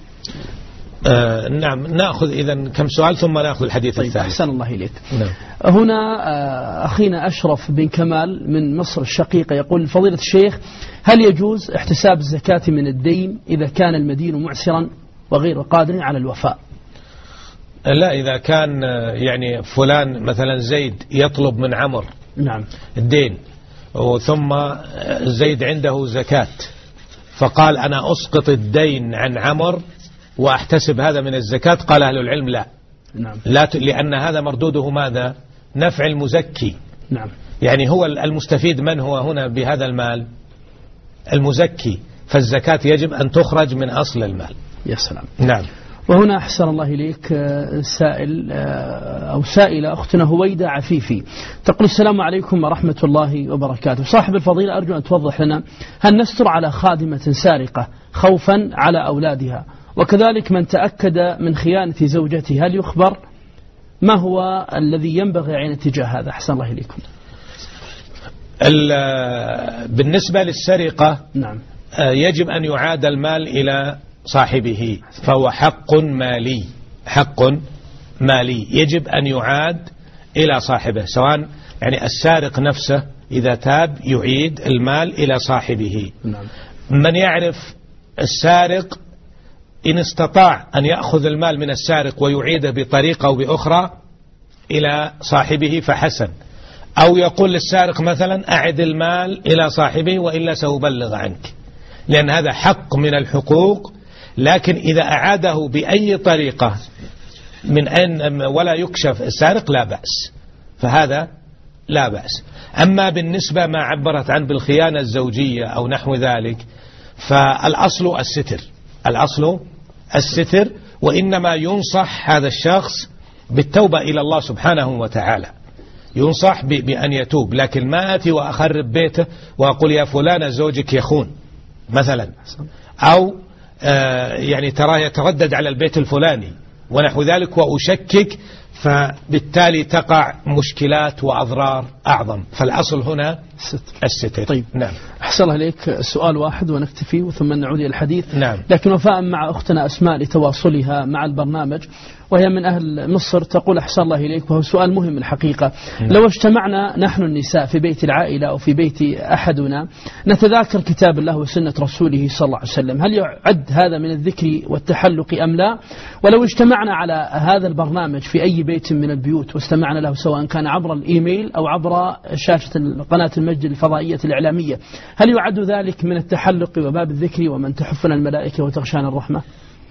نعم نأخذ إذن كم سؤال ثم نأخذ الحديث طيب الثالث. أحسن الله إليك. نعم. هنا أخينا أشرف بن كمال من مصر الشقيقة يقول: فضيلة الشيخ، هل يجوز احتساب الزكاة من الدين إذا كان المدين معسرا وغير قادر على الوفاء؟ لا، إذا كان يعني فلان مثلا زيد يطلب من عمر نعم الدين، ثم زيد عنده زكاة، فقال أنا أسقط الدين عن عمر وأحتسب هذا من الزكاة، قال أهل العلم لا. نعم. لا، لأن هذا مردوده ماذا؟ نفع المزكي. نعم. يعني هو المستفيد من هو هنا بهذا المال؟ المزكي، فالزكاة يجب أن تخرج من أصل المال. يا سلام. نعم. وهنا أحسن الله إليك سائل أو سائلة أختنا هويدة عفيفي تقول: السلام عليكم ورحمة الله وبركاته. صاحب الفضيلة، أرجو أن توضح لنا، هل نستر على خادمة سارقة خوفا على أولادها؟ وكذلك من تأكد من خيانة زوجته هل يخبر؟ ما هو الذي ينبغي عين اتجاه هذا؟ أحسن الله إليكم. بالنسبة للسرقة نعم يجب أن يعاد المال إلى صاحبه، فهو حق مالي، حق مالي يجب أن يعاد إلى صاحبه، سواء يعني السارق نفسه إذا تاب يعيد المال إلى صاحبه. نعم. من يعرف السارق إن استطاع أن يأخذ المال من السارق ويعيده بطريقة أو بأخرى إلى صاحبه فحسن، أو يقول للسارق مثلا أعد المال إلى صاحبه وإلا سأبلغ عنك، لأن هذا حق من الحقوق. لكن إذا أعاده بأي طريقة من أن ولا يكشف السارق لا بأس، فهذا لا بأس. أما بالنسبة ما عبرت عن بالخيانة الزوجية أو نحو ذلك، فالأصل الستر، الأصل الستر، وإنما ينصح هذا الشخص بالتوبة إلى الله سبحانه وتعالى، ينصح بأن يتوب، لكن ما أتي وأخرب بيته وأقول يا فلان زوجك يخون مثلا، أو يعني ترى يتردد على البيت الفلاني ونحو ذلك وأشكك، فبالتالي تقع مشكلات وأضرار أعظم. فالأصل هنا الستر. طيب. نعم. أحسن الله عليك، سؤال واحد ونكتفي وثم نعود إلى الحديث. نعم. لكن وفاء مع أختنا أسماء لتواصلها مع البرنامج، وهي من أهل مصر، تقول: أحسن الله إليك، وهو سؤال مهم الحقيقة. نعم. لو اجتمعنا نحن النساء في بيت العائلة أو في بيت أحدنا نتذاكر كتاب الله وسنة رسوله صلى الله عليه وسلم، هل يعد هذا من الذكر والتحلق أم لا؟ ولو اجتمعنا على هذا البرنامج في أي بيت من البيوت واستمعنا له سواء كان عبر الإيميل أو عبر شاشة قناة المجد الفضائية الإعلامية، هل يعد ذلك من التحلق وباب الذكر ومن تحفنا الملائكة وتغشانا الرحمة؟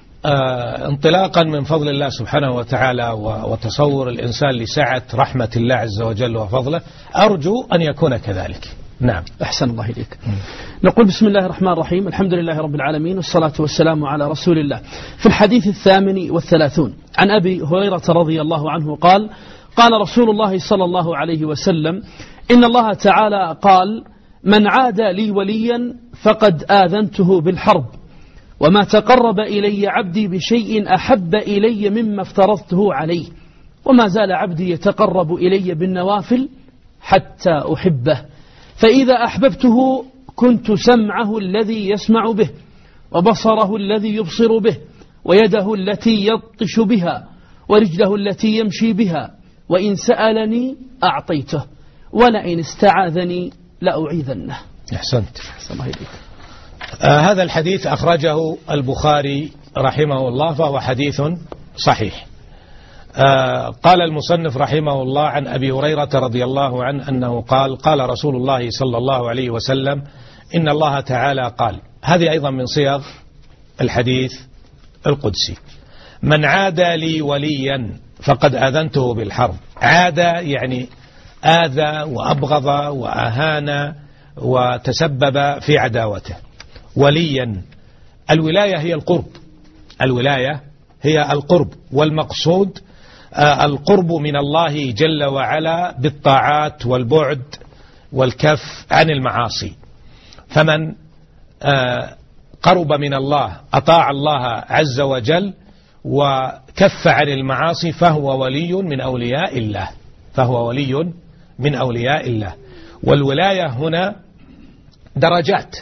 انطلاقا من فضل الله سبحانه وتعالى وتصور الإنسان لسعة رحمة الله عز وجل وفضله، أرجو أن يكون كذلك. نعم. أحسن الله إليك. نقول بسم الله الرحمن الرحيم، الحمد لله رب العالمين، والصلاة والسلام على رسول الله. في الحديث 38 عن أبي هريرة رضي الله عنه قال: قال رسول الله صلى الله عليه وسلم: إن الله تعالى قال: من عادى لي وليا فقد آذنته بالحرب، وما تقرب إلي عبدي بشيء أحب إلي مما افترضته عليه، وما زال عبدي يتقرب إلي بالنوافل حتى أحبه، فإذا أحببته كنت سمعه الذي يسمع به، وبصره الذي يبصر به، ويده التي يبطش بها، ورجله التي يمشي بها، وإن سألني أعطيته، ولئن استعاذني لأعيذنه. أحسنت. هذا الحديث أخرجه البخاري رحمه الله، فهو حديث صحيح. قال المصنف رحمه الله عن أبي هريرة رضي الله عنه أنه قال: قال رسول الله صلى الله عليه وسلم: إن الله تعالى قال. هذه أيضا من صيغ الحديث القدسي: من عادى لي وليا فقد آذنته بالحرب. عادى يعني آذى وأبغض وأهان وتسبب في عداوته. وليا، الولاية هي القرب، الولاية هي القرب، والمقصود القرب من الله جل وعلا بالطاعات والبعد والكف عن المعاصي. فمن قرب من الله، أطاع الله عز وجل وكف عن المعاصي، فهو ولي من أولياء الله، فهو ولي من أولياء الله. والولاية هنا درجات،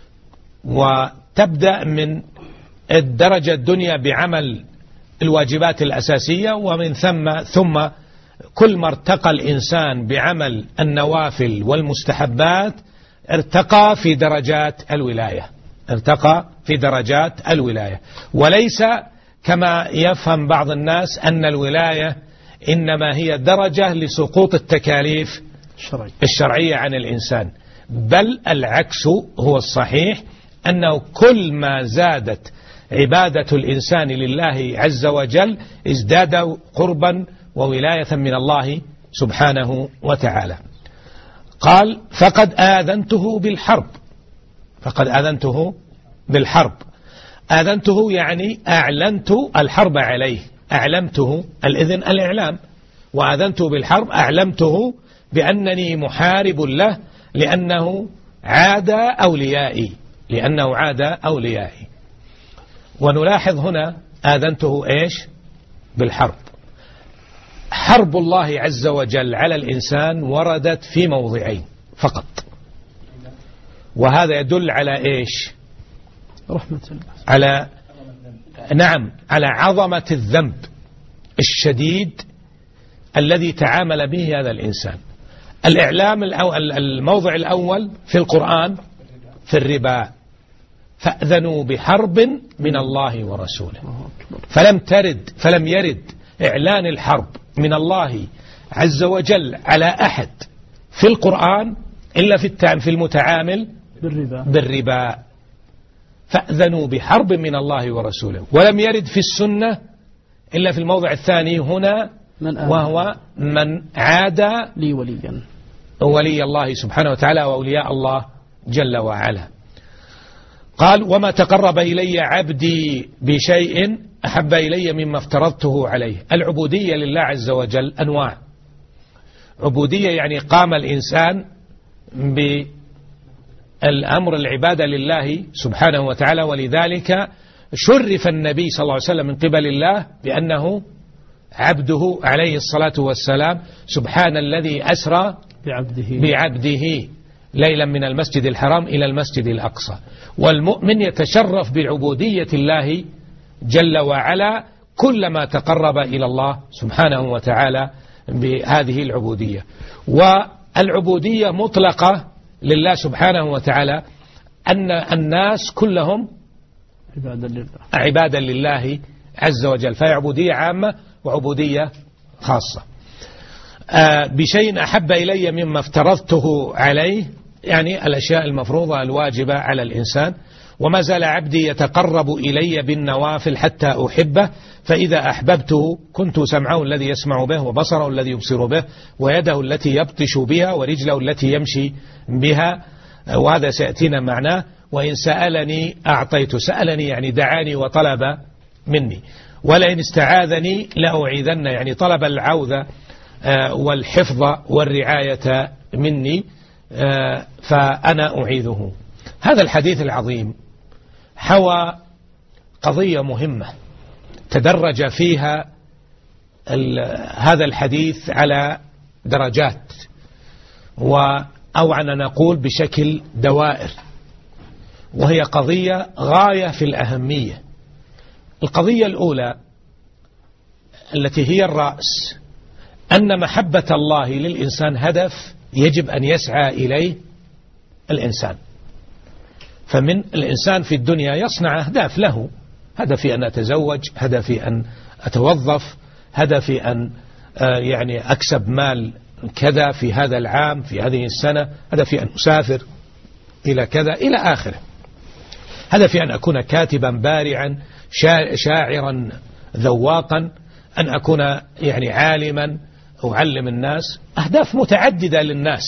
وتبدأ من الدرجة الدنيا بعمل الواجبات الأساسية، ومن ثم كل ما ارتقى الإنسان بعمل النوافل والمستحبات ارتقى في درجات الولاية، ارتقى في درجات الولاية. وليس كما يفهم بعض الناس أن الولاية إنما هي درجة لسقوط التكاليف الشرعية عن الإنسان، بل العكس هو الصحيح، أنه كل ما زادت عبادة الإنسان لله عز وجل ازداد قربا وولاية من الله سبحانه وتعالى. قال: فقد آذنته بالحرب، فقد آذنته بالحرب. آذنته يعني أعلنت الحرب عليه، أعلمته، الإذن الإعلام، وآذنته بالحرب أعلمته بأنني محارب له، لأنه عاد أوليائي، لأنه عاد أوليائي. ونلاحظ هنا آذنته إيش؟ بالحرب. حرب الله عز وجل على الإنسان وردت في موضعين فقط، وهذا يدل على إيش؟ رحمة الله، على على عظمة الذنب الشديد الذي تعامل به هذا الإنسان. الإعلام الموضع الأول في القرآن في الربا: فأذنوا بحرب من الله ورسوله. فلم يرد إعلان الحرب من الله عز وجل على أحد في القرآن إلا في المتعامل بالربا. فأذنوا بحرب من الله ورسوله. ولم يرد في السنة إلا في الموضع الثاني هنا، وهو من عاد لي وليا، ولي الله سبحانه وتعالى وأولياء الله جل وعلا. قال: وما تقرب إلي عبدي بشيء أحب إلي مما افترضته عليه. العبودية لله عز وجل أنواع. عبودية يعني قام الإنسان بالأمر العبادة لله سبحانه وتعالى، ولذلك شرف النبي صلى الله عليه وسلم من قبل الله بأنه عبده عليه الصلاة والسلام. سبحان الذي أسرى بعبده ليلا من المسجد الحرام إلى المسجد الأقصى. والمؤمن يتشرف بعبودية الله جل وعلا كلما تقرب إلى الله سبحانه وتعالى بهذه العبودية. والعبودية مطلقة لله سبحانه وتعالى، أن الناس كلهم عبادا لله عز وجل، فهي عبودية عامة وعبودية خاصة. بشيء أحب إلي مما افترضته عليه، يعني الأشياء المفروضة الواجبة على الإنسان. وما زال عبدي يتقرب إلي بالنوافل حتى أحبه، فإذا أحببته كنت سمعه الذي يسمع به، وبصره الذي يبصر به، ويده التي يبطش بها، ورجله التي يمشي بها. وهذا سيأتينا معناه. وإن سألني أعطيته. سألني يعني دعاني وطلب مني. ولئن استعاذني لأعيذن، يعني طلب العوذة والحفظ والرعاية مني، فأنا أعيذه. هذا الحديث العظيم حوى قضية مهمة تدرج فيها هذا الحديث على درجات، أو أن نقول بشكل دوائر، وهي قضية غاية في الأهمية. القضية الأولى التي هي الرأس، أن محبة الله للإنسان هدف يجب أن يسعى إليه الإنسان. فمن الإنسان في الدنيا يصنع أهداف له، هدفي أن أتزوج، هدفي أن أتوظف، هدفي أن يعني أكسب مال كذا في هذا العام في هذه السنة، هدفي أن أسافر إلى كذا إلى آخره، هدفي أن أكون كاتبا بارعا شاعرا ذواقا، أن أكون يعني عالما أعلم الناس، أهداف متعددة للناس.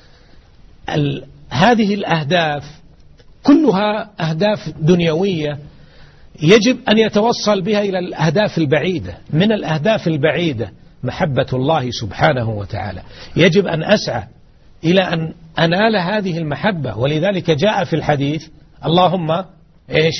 هذه الأهداف كلها أهداف دنيوية يجب أن يتوصل بها إلى الأهداف البعيدة. من الأهداف البعيدة محبة الله سبحانه وتعالى، يجب أن أسعى إلى أن أنال هذه المحبة. ولذلك جاء في الحديث اللهم إيش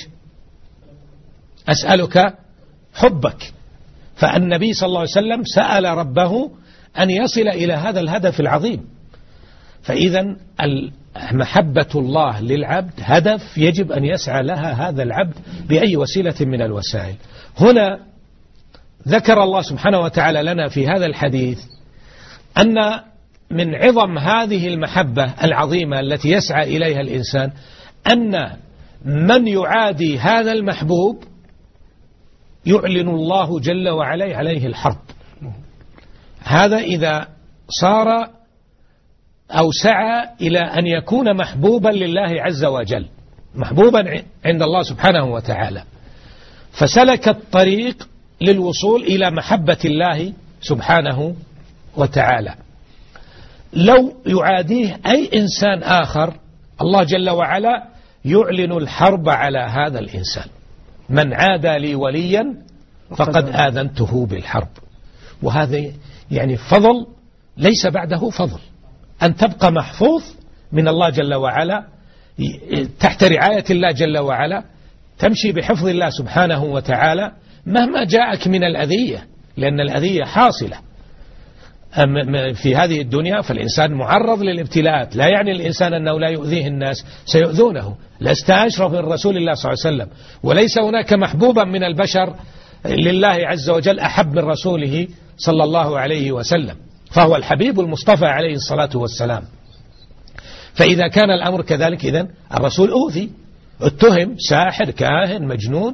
أسألك حبك، فالنبي صلى الله عليه وسلم سأل ربه أن يصل إلى هذا الهدف العظيم. فإذا محبة الله للعبد هدف يجب أن يسعى لها هذا العبد بأي وسيلة من الوسائل. هنا ذكر الله سبحانه وتعالى لنا في هذا الحديث أن من عظم هذه المحبة العظيمة التي يسعى إليها الإنسان أن من يعادي هذا المحبوب يعلن الله جل وعلا عليه الحرب. هذا إذا صار أو سعى إلى أن يكون محبوبا لله عز وجل، محبوبا عند الله سبحانه وتعالى، فسلك الطريق للوصول إلى محبة الله سبحانه وتعالى. لو يعاديه أي إنسان آخر الله جل وعلا يعلن الحرب على هذا الإنسان. من عادى لي وليا فقد آذنته بالحرب. وهذا يعني فضل ليس بعده فضل، أن تبقى محفوظ من الله جل وعلا تحت رعاية الله جل وعلا، تمشي بحفظ الله سبحانه وتعالى مهما جاءك من الأذية، لأن الأذية حاصلة في هذه الدنيا، فالإنسان معرض للابتلاءات. لا يعني الإنسان أنه لا يؤذيه الناس، سيؤذونه. لست أشرف من رسول الله صلى الله عليه وسلم، وليس هناك محبوبا من البشر لله عز وجل أحب من رسوله صلى الله عليه وسلم، فهو الحبيب المصطفى عليه الصلاة والسلام. فإذا كان الأمر كذلك إذن الرسول أوذي، اتهم، ساحر، كاهن، مجنون،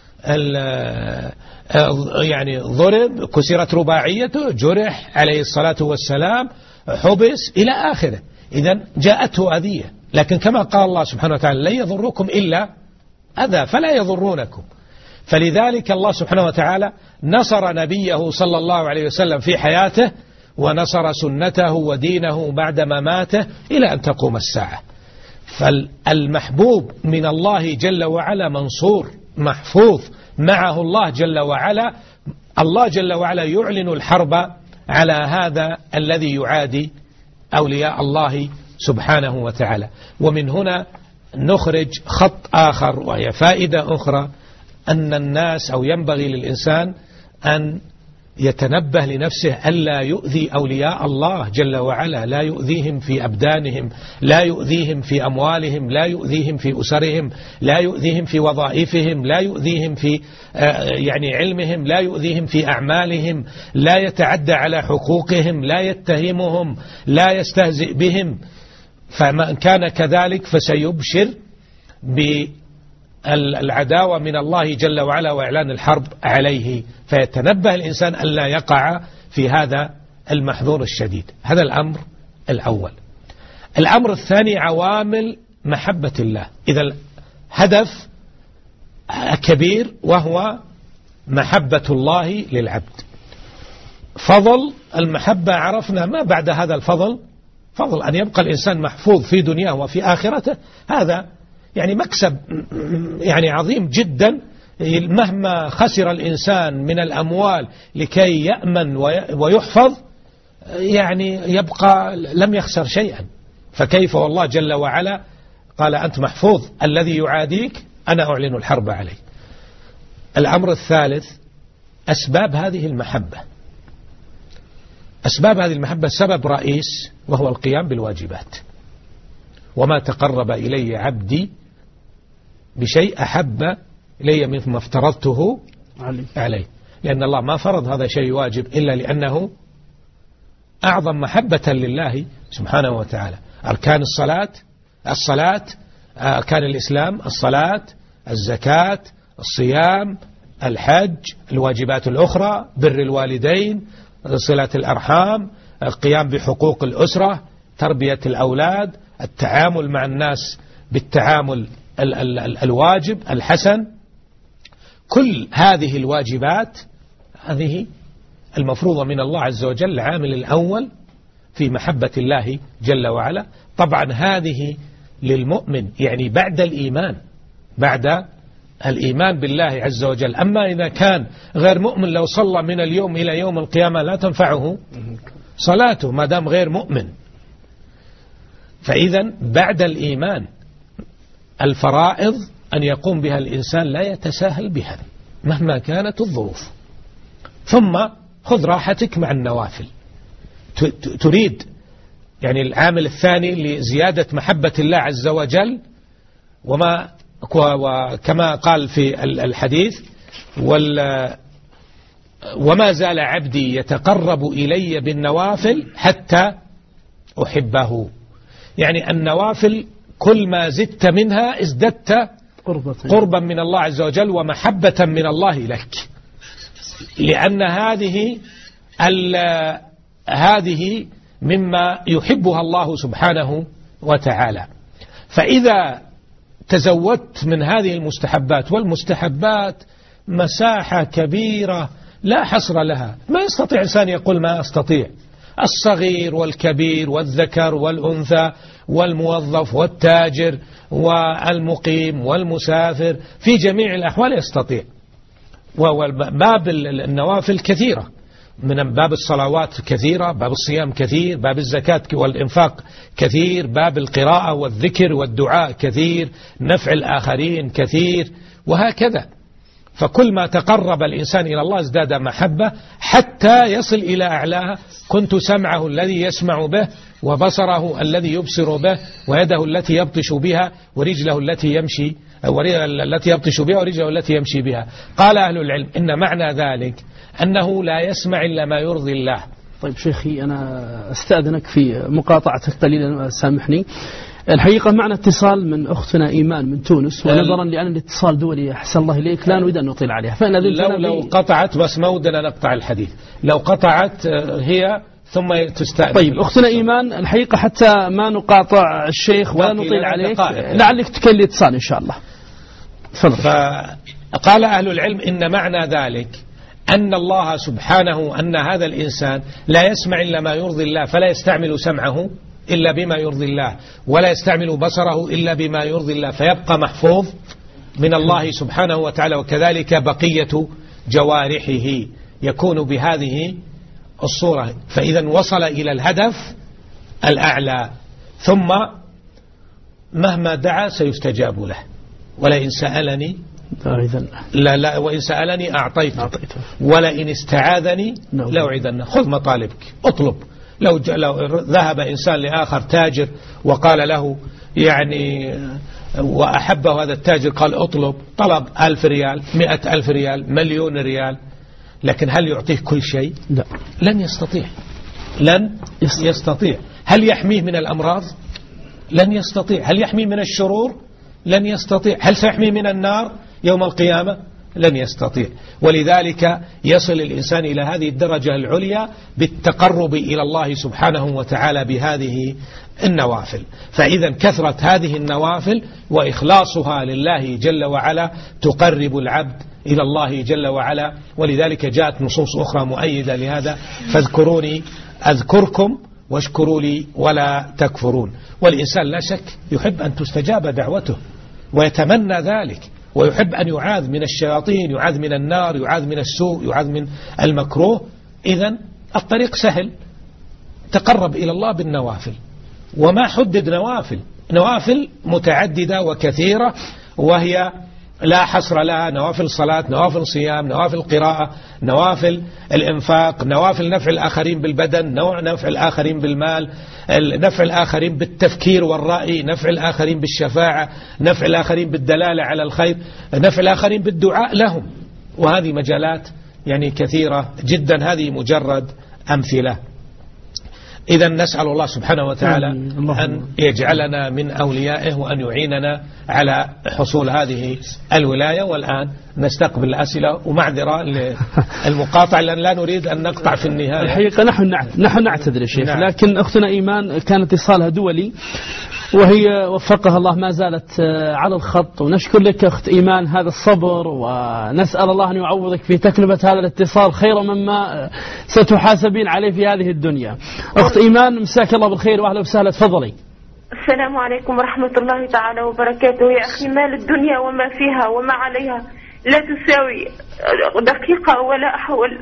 يعني ضرب، كسرت رباعيته، جرح عليه الصلاة والسلام، حبس إلى آخره. إذن جاءته أذية، لكن كما قال الله سبحانه وتعالى لن يضركم إلا أذى فلا يضرونكم. فلذلك الله سبحانه وتعالى نصر نبيه صلى الله عليه وسلم في حياته، ونصر سنته ودينه بعد مماته إلى أن تقوم الساعة. فالمحبوب من الله جل وعلا منصور محفوظ معه الله جل وعلا. الله جل وعلا يعلن الحرب على هذا الذي يعادي أولياء الله سبحانه وتعالى. ومن هنا نخرج خط آخر، وهي فائدة أخرى، أن الناس أو ينبغي للإنسان أن يتنبه لنفسه ألا يؤذي أولياء الله جل وعلا، لا يؤذيهم في أبدانهم، لا يؤذيهم في أموالهم، لا يؤذيهم في أسرهم، لا يؤذيهم في وظائفهم، لا يؤذيهم في يعني علمهم، لا يؤذيهم في أعمالهم، لا يتعدى على حقوقهم، لا يتهمهم، لا يستهزئ بهم. فمن كان كذلك فسيبشر بالعداوة من الله جل وعلا وإعلان الحرب عليه، فيتنبه الإنسان ألا يقع في هذا المحظور الشديد. هذا الأمر الأول. الأمر الثاني عوامل محبة الله. إذا هدف كبير وهو محبة الله للعبد. فضل المحبة عرفنا ما بعد هذا الفضل، فضل أن يبقى الإنسان محفوظ في دنياه وفي آخرته، هذا يعني مكسب يعني عظيم جدا. مهما خسر الإنسان من الأموال لكي يأمن ويحفظ، يعني يبقى لم يخسر شيئا. فكيف والله جل وعلا قال أنت محفوظ، الذي يعاديك أنا أعلن الحرب عليه. الأمر الثالث أسباب هذه المحبة. أسباب هذه المحبة سبب رئيس وهو القيام بالواجبات. وما تقرب إلي عبدي بشيء أحب إلي مما افترضته عليه، لأن الله ما فرض هذا شيء واجب إلا لأنه أعظم محبة لله سبحانه وتعالى. أركان الصلاة، أركان الإسلام، الصلاة، الزكاة، الصيام، الحج، الواجبات الأخرى، بر الوالدين، صلة الأرحام، القيام بحقوق الأسرة، تربية الأولاد، التعامل مع الناس بالتعامل الواجب الحسن. كل هذه الواجبات هذه المفروضة من الله عز وجل، العامل الأول في محبة الله جل وعلا. طبعا هذه للمؤمن يعني بعد الإيمان بالله عز وجل. أما إذا كان غير مؤمن لو صلى من اليوم إلى يوم القيامة لا تنفعه صلاته ما دام غير مؤمن. فإذا بعد الإيمان الفرائض أن يقوم بها الإنسان لا يتساهل بها مهما كانت الظروف. ثم خذ راحتك مع النوافل. تريد يعني العامل الثاني لزيادة محبة الله عز وجل، وكما قال في الحديث وما زال عبدي يتقرب إلي بالنوافل حتى أحبه. يعني النوافل كل ما زدت منها ازددت قربا من الله عز وجل ومحبة من الله لك، لأن هذه مما يحبها الله سبحانه وتعالى. فإذا تزودت من هذه المستحبات، والمستحبات مساحة كبيرة لا حصر لها، ما يستطيع إنسان يقول ما أستطيع. الصغير والكبير والذكر والأنثى والموظف والتاجر والمقيم والمسافر في جميع الأحوال يستطيع. وباب النوافل كثيرة، من باب الصلوات كثيرة، باب الصيام كثير، باب الزكاة والإنفاق كثير، باب القراءة والذكر والدعاء كثير، نفع الآخرين كثير، وهكذا. فكل ما تقرب الإنسان إلى الله ازداد محبة حتى يصل إلى أعلاها. كنت سمعه الذي يسمع به، وبصره الذي يبصر به، ويده التي يبطش بها، ورجله التي يبطش بها، ورجله التي يمشي بها. قال أهل العلم إن معنى ذلك أنه لا يسمع إلا ما يرضي الله. طيب شيخي أنا أستأذنك في مقاطعتك قليلا، سامحني. الحقيقة معنا اتصال من أختنا إيمان من تونس، ونظرا لأن الاتصال دولي أحسن الله إليك لا نريد أن نطيل عليها. لو قطعت بس ما ودنا نقطع الحديث، لو قطعت هي ثم تستأذن. طيب أختنا إيمان، الحقيقة حتى ما نقاطع الشيخ ولا نطيل عليك لعلك تكلي اتصال إن شاء الله. فقال أهل العلم إن معنى ذلك أن الله سبحانه أن هذا الإنسان لا يسمع إلا ما يرضي الله، فلا يستعمل سمعه إلا بما يرضي الله، ولا يستعمل بصره إلا بما يرضي الله، فيبقى محفوظ من الله سبحانه وتعالى. وكذلك بقية جوارحه يكون بهذه الصورة. فإذا وصل إلى الهدف الأعلى. ثم مهما دعا سيستجاب له، ولئن سألني لا وإن سألني أعطيته، ولئن استعاذني لأعيذنه. خذ مطالبك، اطلب. لو ذهب إنسان لآخر تاجر وقال له يعني وأحبه هذا التاجر، قال اطلب، طلب 1000 ريال، 100,000 ريال، 1,000,000 ريال، لكن هل يعطيه كل شيء؟ لا، لن يستطيع. هل يحميه من الأمراض؟ لن يستطيع. هل يحميه من الشرور؟ لن يستطيع. هل سيحميه من النار يوم القيامة؟ لن يستطيع. ولذلك يصل الإنسان إلى هذه الدرجة العليا بالتقرب إلى الله سبحانه وتعالى بهذه النوافل. فإذا كثرة هذه النوافل وإخلاصها لله جل وعلا تقرب العبد إلى الله جل وعلا. ولذلك جاءت نصوص أخرى مؤيدة لهذا: فاذكروني أذكركم واشكروا لي ولا تكفرون. والإنسان لا شك يحب أن تستجاب دعوته ويتمنى ذلك، ويحب أن يعاذ من الشياطين، يعاذ من النار، يعاذ من السوء، يعاذ من المكروه. إذن الطريق سهل، تقرب إلى الله بالنوافل. وما حدد نوافل متعددة وكثيرة، وهي لا حصر لها: نوافل صلاة، نوافل صيام، نوافل قراءة، نوافل الإنفاق، نوافل نفع الآخرين بالبدن، نفع الآخرين بالمال، نفع الآخرين بالتفكير والرأي، نفع الآخرين بالشفاعة، نفع الآخرين بالدلالة على الخير، نفع الآخرين بالدعاء لهم. وهذه مجالات يعني كثيرة جدا، هذه مجرد أمثلة. إذا نسأل الله سبحانه وتعالى أن يجعلنا من أوليائه وأن يعيننا على حصول هذه الولاية. والآن نستقبل الأسئلة، ومعذرة للمقاطعة لأن لا نريد أن نقطع في النهاية. الحقيقة نحن نعتذر يا شيخ، لكن أختنا إيمان كان اتصالها دولي، وهي وفقها الله ما زالت على الخط، ونشكر لك أخت إيمان هذا الصبر، ونسأل الله أن يعوضك في تكلفة هذا الاتصال خيرا مما ستحاسبين عليه في هذه الدنيا. أخت إيمان مساك الله بالخير وأهلا وسهلا، تفضلي. السلام عليكم ورحمة الله تعالى وبركاته. يا أخي، مال الدنيا وما فيها وما عليها لا تساوي دقيقة ولا أحول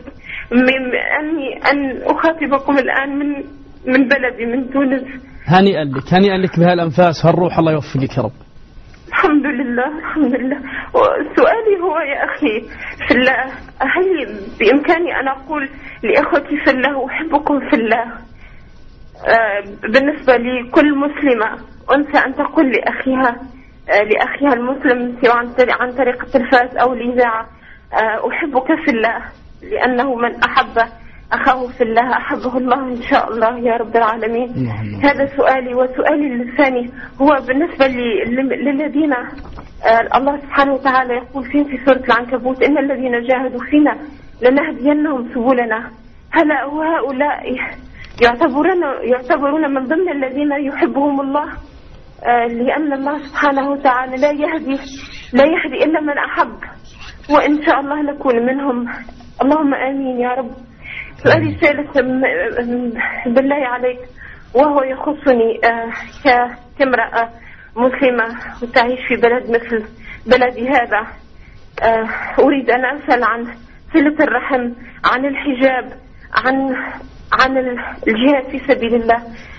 أن أخاطبكم الآن من بلدي، من تونس. هنيئا لك بهالأنفاس وهالروح، الله يوفقك يا رب. الحمد لله الحمد لله. سؤالي هو يا أخي في الله، هل بإمكاني أن أقول لإخوتي في الله أحبكم في الله؟ بالنسبة لكل مسلمة أنثى أن تقول لأخيها المسلم عن طريق التلفاز أو الإذاعة أحبك في الله، لأنه من أحب أخاه في الله أحبه الله إن شاء الله يا رب العالمين. هذا سؤالي. وسؤالي الثاني هو بالنسبة للذين الله سبحانه وتعالى يقول فيهم في سورة العنكبوت: إن الذين جاهدوا فينا لنهدينهم سبلنا. هل هؤلاء يعتبرون من ضمن الذين يحبهم الله؟ لأن الله سبحانه وتعالى لا يهدي إلا من أحب، وإن شاء الله نكون منهم. اللهم آمين يا رب. سؤالي الثالث بالله عليك، وهو يخصني كامرأة مسلمة وتعيش في بلد مثل بلدي هذا. أريد أن أسأل عن صلة الرحم، عن الحجاب، عن الجهاد في سبيل الله.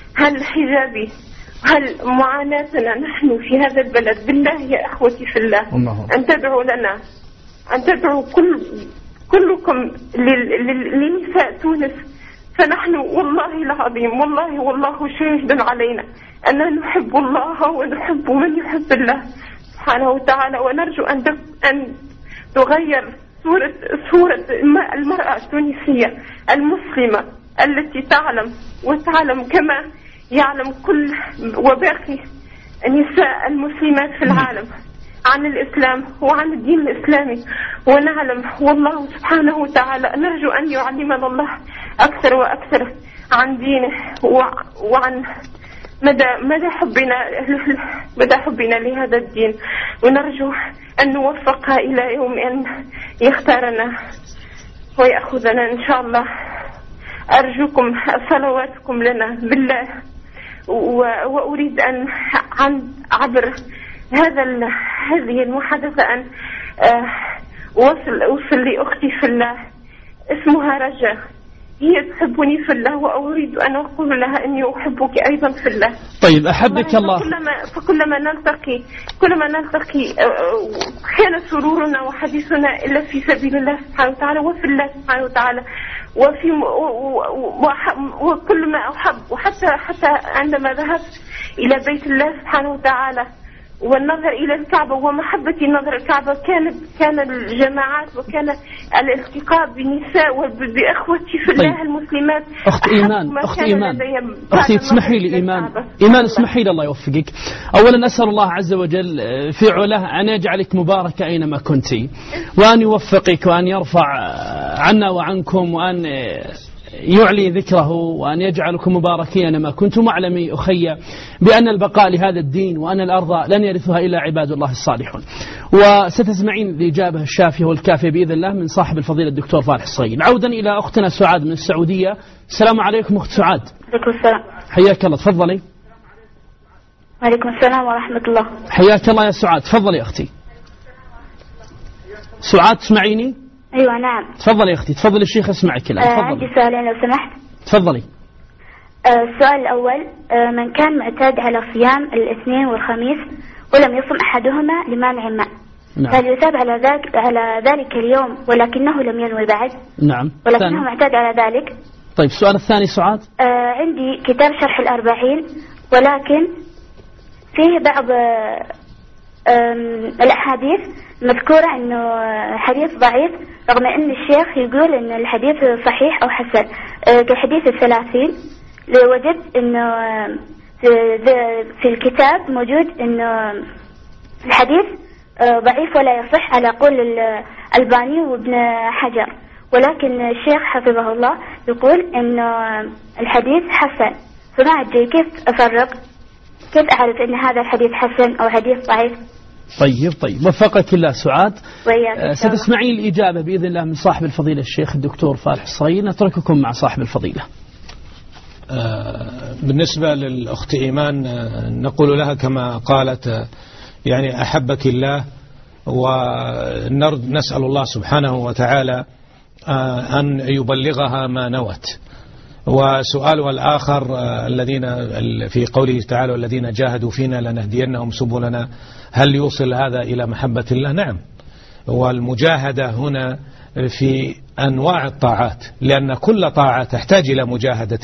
هل معاناتنا نحن في هذا البلد، بالله يا أخوتي في الله، أن تدعوا لنا، أن تدعوا كلكم لنساء تونس، فنحن والله العظيم والله شاهد علينا أننا نحب الله ونحب من يحب الله سبحانه وتعالى، ونرجو أن تغير صورة المرأة التونسية المسلمة التي تعلم كما يعلم كل وباقي النساء المسلمات في العالم عن الإسلام وعن الدين الإسلامي، ونعلم والله سبحانه وتعالى نرجو أن يعلمنا الله أكثر وأكثر عن دينه وعن مدى حبنا لهذا الدين، ونرجو أن نوفقها إلى يوم أن يختارنا ويأخذنا إن شاء الله. أرجوكم صلواتكم لنا بالله. وأريد أن عبر هذه المحادثة أن أوصل لأختي في الله اسمها رجاء، هي تحبني في الله وأريد أن أقول لها أني أحبك أيضا في الله. طيب أحبك الله. فكلما نلتقي كان سرورنا وحديثنا إلا في سبيل الله سبحانه وتعالى وفي الله سبحانه وتعالى وكل ما أحب. وحتى عندما ذهبت إلى بيت الله سبحانه وتعالى والنظر إلى الكعبة ومحبتي نظر الكعبة، كان الجماعات وكان الالتقاء بنساء وبأخوتي في الله المسلمات. أخت إيمان أختي تسمحي لي إيمان اسمحي لي الله يوفقك. أولا أسأل الله عز وجل في علاه أن يجعلك مباركة أينما كنت، وأن يوفقك وأن يرفع عنا وعنكم، وأن يعلي ذكره، وأن يجعلكم مباركين ما كنتم. اعلمي أخي بأن البقاء لهذا الدين وأن الأرض لن يرثها إلا عباد الله الصالحون. وستسمعين الإجابة الشافية والكافية بإذن الله من صاحب الفضيلة الدكتور فالح الصغير. عودا إلى أختنا سعاد من السعودية. السلام عليكم أخت سعاد. عليكم السلام. حياك الله، تفضلي. وعليكم السلام ورحمة الله. حياك الله يا سعاد، تفضلي أختي. سعاد تسمعيني؟ أيوة نعم. تفضلي يا أختي، تفضلي الشيخ اسمعك الآن. عندي سؤالين لو سمحت. تفضلي. السؤال الأول، من كان معتاد على صيام الاثنين والخميس ولم يصم أحدهما لمانع ما، هل يثاب على ذلك اليوم ولكنه لم ينوي بعد؟ نعم. ولكنه معتاد على ذلك. طيب السؤال الثاني سعاد. عندي كتاب شرح الأربعين، ولكن فيه بعض الأحاديث مذكورة أنه حديث ضعيف، رغم أن الشيخ يقول أن الحديث صحيح أو حسن. كحديث 30 وجدت أنه في الكتاب موجود أنه الحديث ضعيف ولا يصح على قول الألباني وابن حجر، ولكن الشيخ حفظه الله يقول أنه الحديث حسن. فما أدري كيف أفرق، كيف أعرف أن هذا الحديث حسن أو حديث ضعيف؟ طيب وفقك الله سعاد. ستسمعين الإجابة بإذن الله من صاحب الفضيلة الشيخ الدكتور فالح الصغير. نترككم مع صاحب الفضيلة. بالنسبة للأخت إيمان نقول لها كما قالت يعني أحبك الله، ونسأل الله سبحانه وتعالى أن يبلغها ما نوت. وسؤالها الآخر الذين في قوله تعالى والذين جاهدوا فينا لنهدينهم سبلنا، هل يوصل هذا إلى محبة الله؟ نعم. والمجاهدة هنا في أنواع الطاعات، لأن كل طاعة تحتاج إلى مجاهدة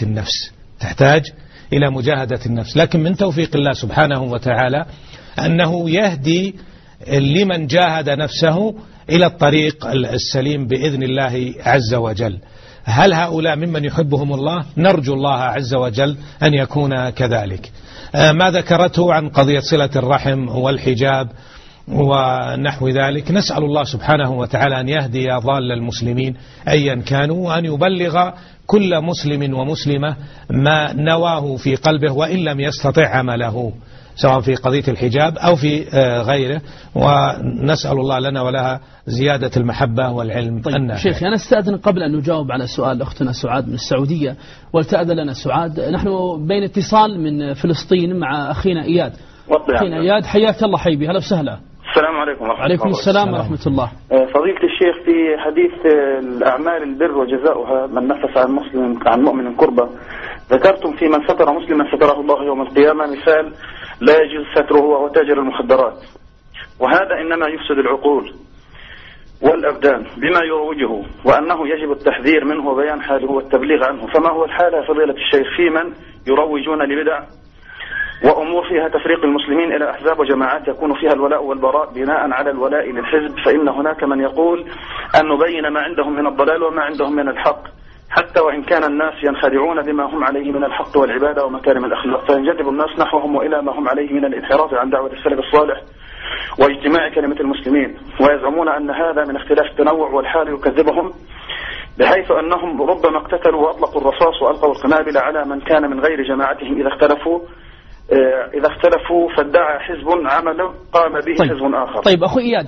النفس، لكن من توفيق الله سبحانه وتعالى أنه يهدي لمن جاهد نفسه إلى الطريق السليم بإذن الله عز وجل. هل هؤلاء ممن يحبهم الله؟ نرجو الله عز وجل أن يكون كذلك. ما ذكرته عن قضية صلة الرحم والحجاب ونحو ذلك، نسأل الله سبحانه وتعالى أن يهدي ضال المسلمين أيا كانوا، وأن يبلغ كل مسلم ومسلمة ما نواه في قلبه وإن لم يستطع عمله، سواء في قضية الحجاب أو في غيره، ونسأل الله لنا ولها زيادة المحبة والعلم. طيب شيخ، أنا استأذن قبل أن نجاوب على سؤال أختنا سعاد من السعودية، ولتأذن لنا سعاد، نحن بين اتصال من فلسطين مع أخينا إياد. أخينا إياد حياك الله حبيبي، هلا وسهلا. السلام عليكم ورحمة الله. وعليكم السلام ورحمة الله. فضيلة الشيخ، في حديث الأعمال البر وجزاؤها من نفس عن مؤمن كربة، ذكرتم في من ستر مسلما ستره الله يوم القيامة مثال لا يجوز ستره وهو تاجر المخدرات، وهذا إنما يفسد العقول والأبدان بما يروجه، وأنه يجب التحذير منه وبيان حاله والتبليغ عنه. فما هو الحال يا فضيلة الشيخ في من يروجون لبدع وأمور فيها تفريق المسلمين إلى أحزاب وجماعات يكون فيها الولاء والبراء بناء على الولاء للحزب؟ فإن هناك من يقول أن نبين ما عندهم من الضلال وما عندهم من الحق، حتى وإن كان الناس ينخدعون بما هم عليه من الحق والعبادة ومكارم الأخلاق، فينجذب الناس نحوهم وإلى ما هم عليه من الانحراف عن دعوة السلف الصالح واجتماع كلمة المسلمين، ويزعمون أن هذا من اختلاف التنوع، والحال يكذبهم، بحيث أنهم ربما اقتتلوا وأطلقوا الرصاص وألقوا القنابل على من كان من غير جماعتهم إذا اختلفوا فادعى حزب عمل قام به حزب آخر. طيب أخو إياد،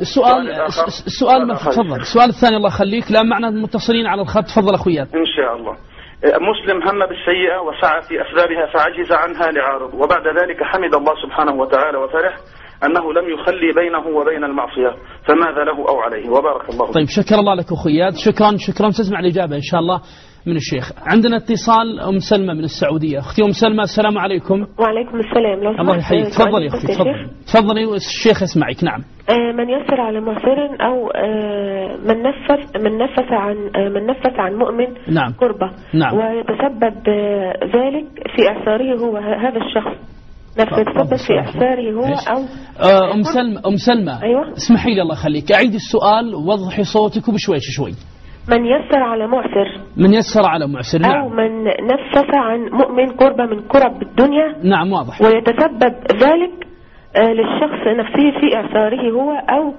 السؤال الثاني الله يخليك، لا معنى المتصلين على الخط. تفضل أخو إياد. إن شاء الله. مسلم هم بالسيئة وسعى في أسبابها فعجز عنها لعارض، وبعد ذلك حمد الله سبحانه وتعالى وفرح أنه لم يخلي بينه وبين المعصية، فماذا له أو عليه؟ وبارك الله. طيب شكر الله لك أخو إياد، شكرا تسمع الإجابة إن شاء الله من الشيخ. عندنا اتصال أم سلمى من السعودية. أختي أم سلمى السلام عليكم. وعليكم السلام. الله يحييك. تفضلي أختي، تفضلي الشيخ يسمعك. نعم. من يسر على معسر أو من نفس عن مؤمن نعم. قربة نعم. ويتسبب ذلك في إعساره هو هذا الشخص نفسه، يتسبب في إعساره هو أو أم سلمى أيوة. اسمحي لي الله يخليك، أعيد السؤال ووضحي صوتك بشوي. من يسر على معسر نعم. أو من نفس عن مؤمن قربة من قرب الدنيا. نعم واضح. ويتسبب ذلك للشخص نفسه في إعساره هو أو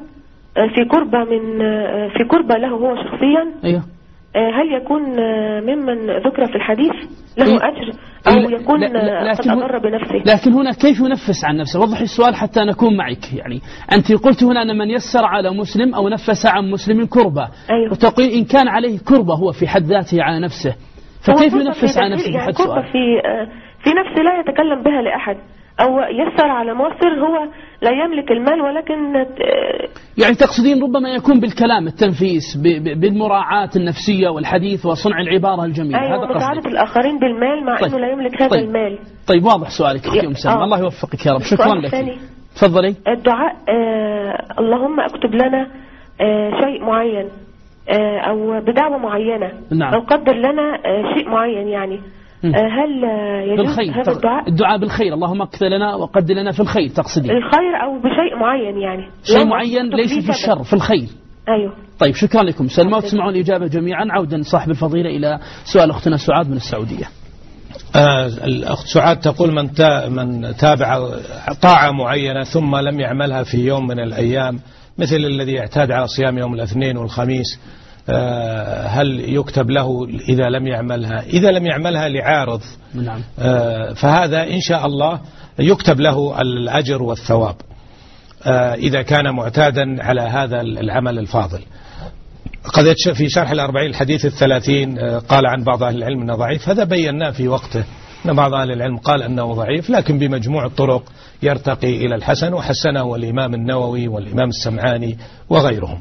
في قربة له هو شخصيا. أيوه. هل يكون ممن ذكر في الحديث له أجر أو يكون قد أضر بنفسه؟ لكن هنا كيف ينفس عن نفسه؟ وضحي السؤال حتى نكون معك. يعني أنت قلت هنا أن من يسر على مسلم أو نفس عن مسلم كربة. أيوه. وتقول إن كان عليه كربة هو في حد ذاته على نفسه، فكيف ينفس عن نفسه؟ يعني كربة في نفسه لا يتكلم بها لأحد، أو يسر على معسر هو لا يملك المال ولكن يعني تقصدين ربما يكون بالكلام التنفيس بالمراعاة النفسية والحديث وصنع العبارة الجميلة. أيوة، مساعدة الآخرين بالمال مع أنه لا يملك هذا المال. طيب واضح سؤالك أختي أم سلمى، الله يوفقك يا رب. شكرا لك. تفضلي. الدعاء اللهم اكتب لنا شيء معين أو بدعوة معينة، نعم. أو قدر لنا شيء معين، يعني هل يجوز بالخير هذا الدعاء بالخير؟ اللهم اكتب لنا وقدر لنا في الخير، تقصدين الخير أو بشيء معين، يعني شيء معين ليس في الشر، في الخير. أيوه. طيب شكرا لكم سلمى، وتسمعون الإجابة جميعا. عودا صاحب الفضيلة إلى سؤال أختنا سعاد من السعودية. الأخت سعاد تقول من تابع طاعة معينة ثم لم يعملها في يوم من الأيام، مثل الذي يعتاد على صيام يوم الاثنين والخميس، هل يكتب له إذا لم يعملها؟ إذا لم يعملها لعارض، نعم. فهذا إن شاء الله يكتب له الأجر والثواب إذا كان معتادا على هذا العمل الفاضل. قد في شرح الأربعين الحديث 30 قال عن بعض أهل العلم أنه ضعيف، هذا بيناه في وقته أن بعض أهل العلم قال أنه ضعيف، لكن بمجموع الطرق يرتقي إلى الحسن، وحسنه الإمام النووي والإمام السمعاني وغيرهم.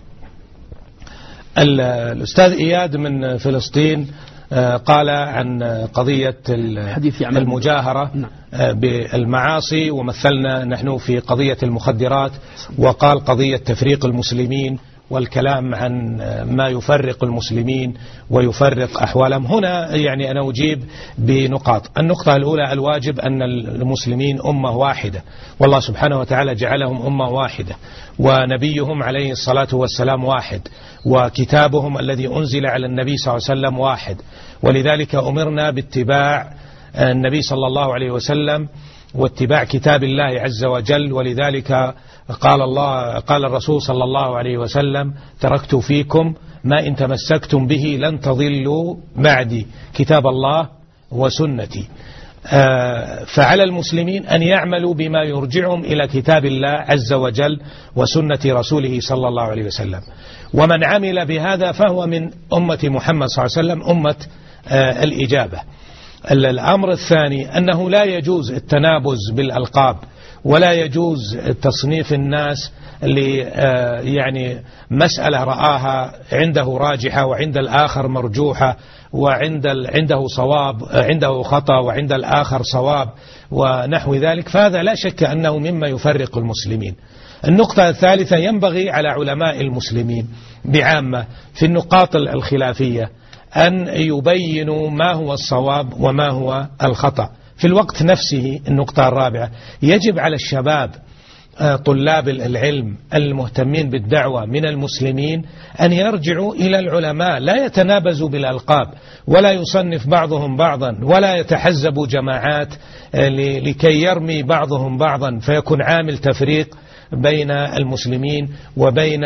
الأستاذ إياد من فلسطين قال عن قضية المجاهرة بالمعاصي، ومثلنا نحن في قضية المخدرات، وقال قضية تفريق المسلمين والكلام عن ما يفرق المسلمين ويفرق أحوالهم. هنا يعني أنا أجيب بنقاط. النقطة الأولى، الواجب أن المسلمين أمة واحدة، والله سبحانه وتعالى جعلهم أمة واحدة، ونبيهم عليه الصلاة والسلام واحد، وكتابهم الذي أنزل على النبي صلى الله عليه وسلم واحد، ولذلك أمرنا باتباع النبي صلى الله عليه وسلم واتباع كتاب الله عز وجل. ولذلك قال الرسول صلى الله عليه وسلم: تركت فيكم ما إن تمسكتم به لن تضلوا بعدي، كتاب الله وسنتي. فعلى المسلمين أن يعملوا بما يرجعهم إلى كتاب الله عز وجل وسنة رسوله صلى الله عليه وسلم، ومن عمل بهذا فهو من أمة محمد صلى الله عليه وسلم، أمة الإجابة. الأمر الثاني أنه لا يجوز التنابز بالألقاب، ولا يجوز تصنيف الناس يعني مسألة رآها عنده راجحة وعند الآخر مرجوحة، عنده صواب، عنده خطأ وعند الآخر صواب ونحو ذلك، فهذا لا شك أنه مما يفرق المسلمين. النقطة الثالثة، ينبغي على علماء المسلمين بعامة في النقاط الخلافية أن يبينوا ما هو الصواب وما هو الخطأ في الوقت نفسه. النقطة الرابعة، يجب على الشباب طلاب العلم المهتمين بالدعوة من المسلمين أن يرجعوا إلى العلماء، لا يتنابزوا بالألقاب، ولا يصنف بعضهم بعضا، ولا يتحزبوا جماعات لكي يرمي بعضهم بعضا فيكون عامل تفريق بين المسلمين وبين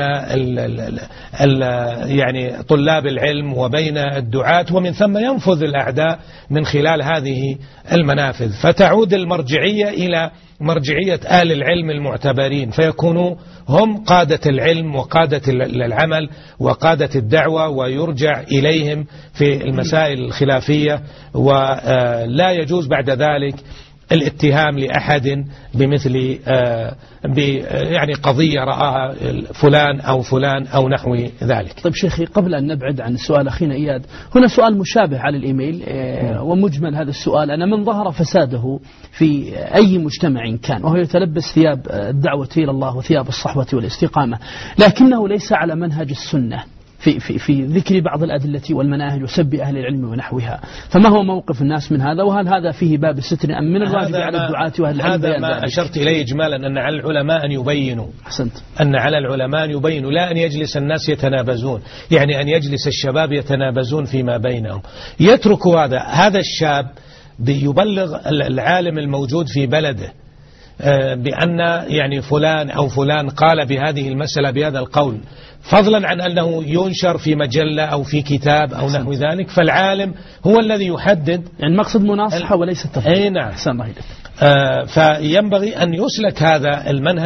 يعني طلاب العلم وبين الدعاة، ومن ثم ينفذ الأعداء من خلال هذه المنافذ، فتعود المرجعية إلى مرجعية آل العلم المعتبرين، فيكونوا هم قادة العلم وقادة العمل وقادة الدعوة، ويرجع إليهم في المسائل الخلافية، ولا يجوز بعد ذلك الاتهام لأحد بمثل يعني قضية رآها فلان أو فلان أو نحو ذلك. طيب شيخي، قبل أن نبعد عن السؤال أخينا إياد، هنا سؤال مشابه على الإيميل ومجمل هذا السؤال: أنا من ظهر فساده في أي مجتمع كان وهو يتلبس ثياب الدعوة إلى الله وثياب الصحوة والاستقامة، لكنه ليس على منهج السنة في ذكر بعض الأدلة والمناهج وسب أهل العلم ونحوها، فما هو موقف الناس من هذا؟ وهل هذا فيه باب الستر أم من الواجب على الدعاة وأهل العلم؟ هذا ما أشرت إليه إجمالا، أن على العلماء أن يبينوا. أحسنت. أن على العلماء أن يبينوا، لا أن يجلس الناس يتنابزون، يعني أن يجلس الشباب يتنابزون فيما بينهم. يتركوا هذا الشاب يبلغ العالم الموجود في بلده بأن يعني فلان أو فلان قال بهذه المسألة بهذا القول، فضلا عن أنه ينشر في مجلة أو في كتاب أو نحو ذلك، فالعالم هو الذي يحدد. يعني مقصد مناصحة وليس تفضيل. أي نعم. فينبغي أن يسلك هذا المنهج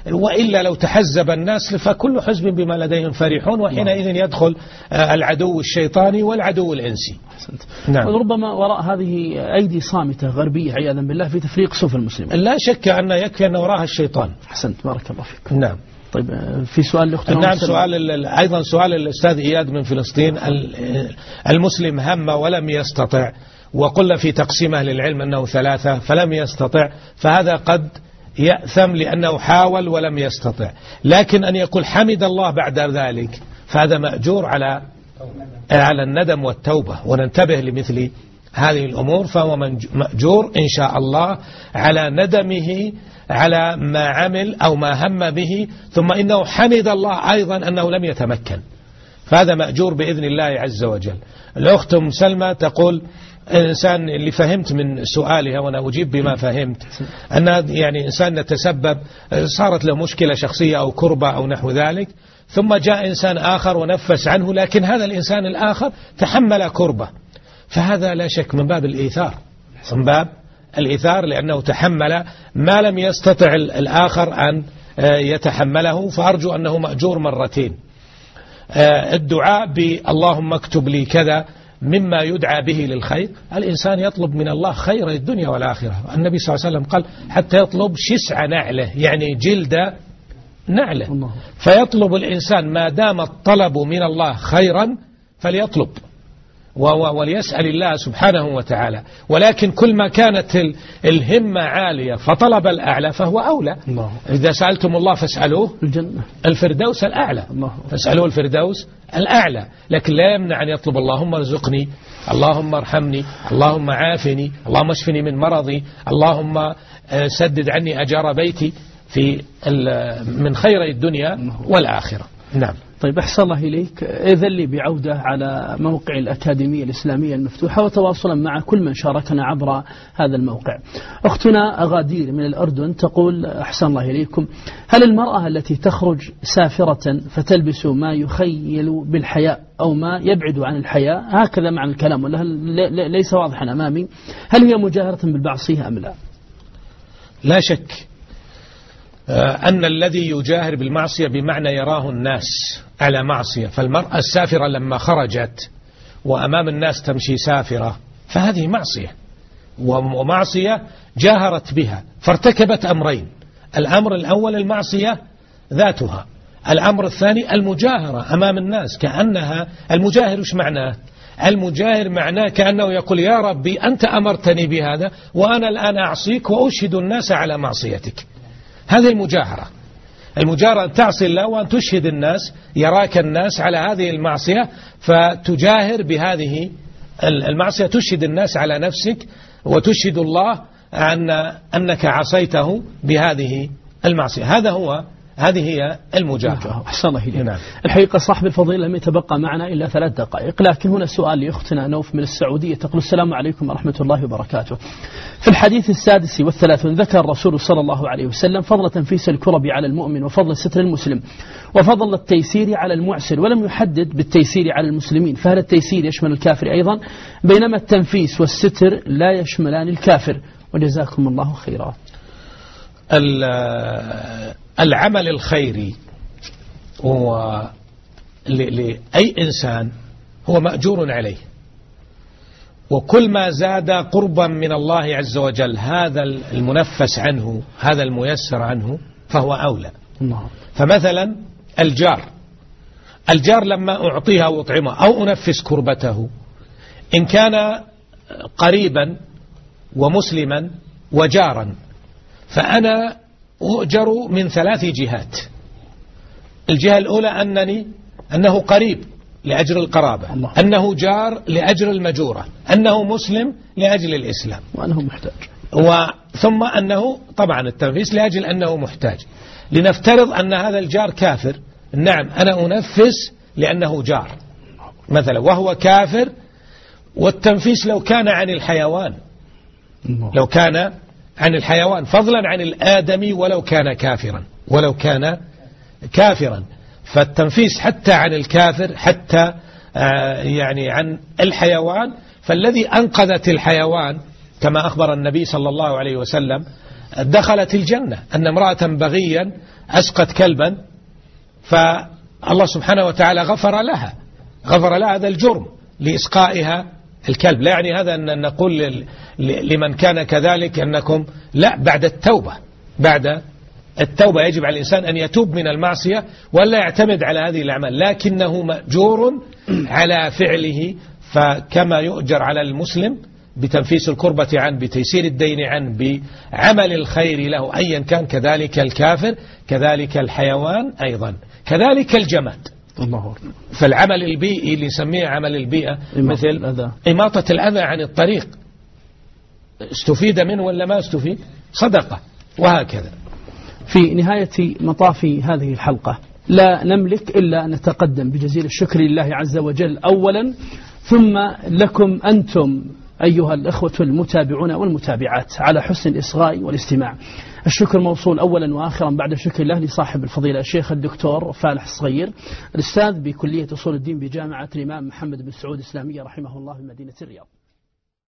وإلا لو تحزب الناس فكل حزب بما لديهم فرحون، وحينئذ يدخل العدو الشيطاني والعدو الإنسي. نعم. وربما وراء هذه أيدي صامتة غربية عياذا بالله في تفريق صفوف المسلمين. لا شك أن يكفي أن وراءها الشيطان. أحسنت، بارك الله فيك. نعم. طيب في سؤال لأختنا. نعم، أيضا سؤال الأستاذ إياد من فلسطين. المسلم هم ولم يستطع، وقلنا في تقسيم أهل العلم أنه 3 فلم يستطع، فهذا قد يأثم لأنه حاول ولم يستطع، لكن أن يقول حمد الله بعد ذلك فهذا مأجور على الندم والتوبة، وننتبه لمثل هذه الأمور. فهو مأجور إن شاء الله على ندمه على ما عمل أو ما هم به، ثم إنه حمد الله أيضا أنه لم يتمكن، فهذا مأجور بإذن الله عز وجل. الأخت أم سلمى تقول الإنسان اللي فهمت من سؤالها وأنا أجيب بما فهمت أن يعني إنسان نتسبب صارت له مشكلة شخصية أو كربة أو نحو ذلك، ثم جاء إنسان آخر ونفس عنه، لكن هذا الإنسان الآخر تحمل كربة، فهذا لا شك من باب الإيثار، من باب الإيثار، لأنه تحمل ما لم يستطع الآخر أن يتحمله، فأرجو أنه مأجور مرتين. الدعاء باللهم اكتب لي كذا مما يدعى به للخير، الإنسان يطلب من الله خير الدنيا والآخرة. النبي صلى الله عليه وسلم قال حتى يطلب شسع نعله، يعني جلد نعله، فيطلب الإنسان ما دام الطلب من الله خيرا فليطلب وليسأل الله سبحانه وتعالى، ولكن كل ما كانت الهمة عالية فطلب الأعلى فهو أولى. إذا سألتم الله فاسألوه الفردوس الأعلى، فاسألوه الفردوس الأعلى، لكن لا يمنع أن يطلب اللهم ارزقني، اللهم ارحمني، اللهم عافني، اللهم اشفني من مرضي، اللهم سدد عني أجار بيتي في من خير الدنيا والآخرة. نعم. طيب أحسن الله إليك، إذن لي بعودة على موقع الأكاديمية الإسلامية المفتوحة وتواصلا مع كل من شاركنا عبر هذا الموقع. أختنا أغادير من الأردن تقول أحسن الله إليكم، هل المرأة التي تخرج سافرة فتلبس ما يخيل بالحياء أو ما يبعد عن الحياء، هكذا معنى الكلام ولا ليس واضحا أمامي، هل هي مجاهرة بالمعصية أم لا؟ لا شك أن الذي يجاهر بالمعصية بمعنى يراه الناس على معصية، فالمرأة السافرة لما خرجت وأمام الناس تمشي سافرة فهذه معصية، ومعصية جاهرت بها فارتكبت أمرين: الأمر الأول المعصية ذاتها، الأمر الثاني المجاهرة أمام الناس، كأنها المجاهر. وش معناه؟ المجاهر معناه كأنه يقول يا ربي أنت أمرتني بهذا وأنا الآن أعصيك وأشهد الناس على معصيتك. هذه المجاهرة. المجاهرة أن تعصي الله وأن تشهد الناس، يراك الناس على هذه المعصية فتجاهر بهذه المعصية، تشهد الناس على نفسك وتشهد الله أنك عصيته بهذه المعصية. هذه هي المجاهرة. أحسن الله إليك. نعم. الحقيقة صاحب الفضيلة لم يتبقى معنا إلا 3 دقائق، لكن هنا سؤال لأختنا نوف من السعودية تقول السلام عليكم ورحمة الله وبركاته. في الحديث 36 ذكر الرسول صلى الله عليه وسلم فضل تنفيس الكرب على المؤمن وفضل ستر المسلم وفضل التيسير على المعسر، ولم يحدد بالتيسير على المسلمين، فهل التيسير يشمل الكافر أيضا، بينما التنفيس والستر لا يشملان الكافر؟ وجزاكم الله خيرا. العمل الخيري لأي إنسان هو مأجور عليه، وكل ما زاد قربا من الله عز وجل هذا المنفس عنه، هذا الميسر عنه، فهو أولى. فمثلا الجار لما أعطيها وأطعمه أو أنفس كربته، إن كان قريبا ومسلما وجارا فأنا أؤجر من 3 جهات. الجهة الأولى أنه قريب لأجل القرابة، أنه جار لأجل المجورة، أنه مسلم لأجل الإسلام، وأنه محتاج، ثم أنه طبعا التنفيس لأجل أنه محتاج. لنفترض أن هذا الجار كافر، نعم أنا أنفس لأنه جار مثلا وهو كافر، والتنفيس لو كان عن الحيوان، لو كان عن الحيوان فضلا عن الآدمي ولو كان كافرا، فالتنفيس حتى عن الكافر، حتى يعني عن الحيوان، فالذي أنقذت الحيوان كما أخبر النبي صلى الله عليه وسلم دخلت الجنة، أن امرأة بغيا أسقت كلبا فالله سبحانه وتعالى غفر لها هذا الجرم لإسقائها الكلب. لا يعني هذا أن نقول لمن كان كذلك أنكم لا، بعد التوبة يجب على الإنسان أن يتوب من المعصية ولا يعتمد على هذه الأعمال، لكنه مأجور على فعله. فكما يؤجر على المسلم بتنفيس الكربة عنه، بتيسير الدين عنه، بعمل الخير له أيا كان، كذلك الكافر، كذلك الحيوان أيضا، كذلك الجماد. الله أكبر. فالعمل البيئي اللي نسميه عمل البيئة مثل إماطة الأذى عن الطريق، استفيد منه ولا ما استفيد؟ صدقة، وهكذا. في نهاية مطاف هذه الحلقة لا نملك إلا أن نتقدم بجزيل الشكر لله عز وجل أولا، ثم لكم أنتم أيها الأخوة المتابعون والمتابعات على حسن الإصغاء والاستماع. الشكر موصول أولا وآخرا بعد شكر الله لصاحب الفضيلة الشيخ الدكتور فالح الصغير، الأستاذ بكلية أصول الدين بجامعة الإمام محمد بن سعود الإسلامية رحمه الله بمدينة الرياض.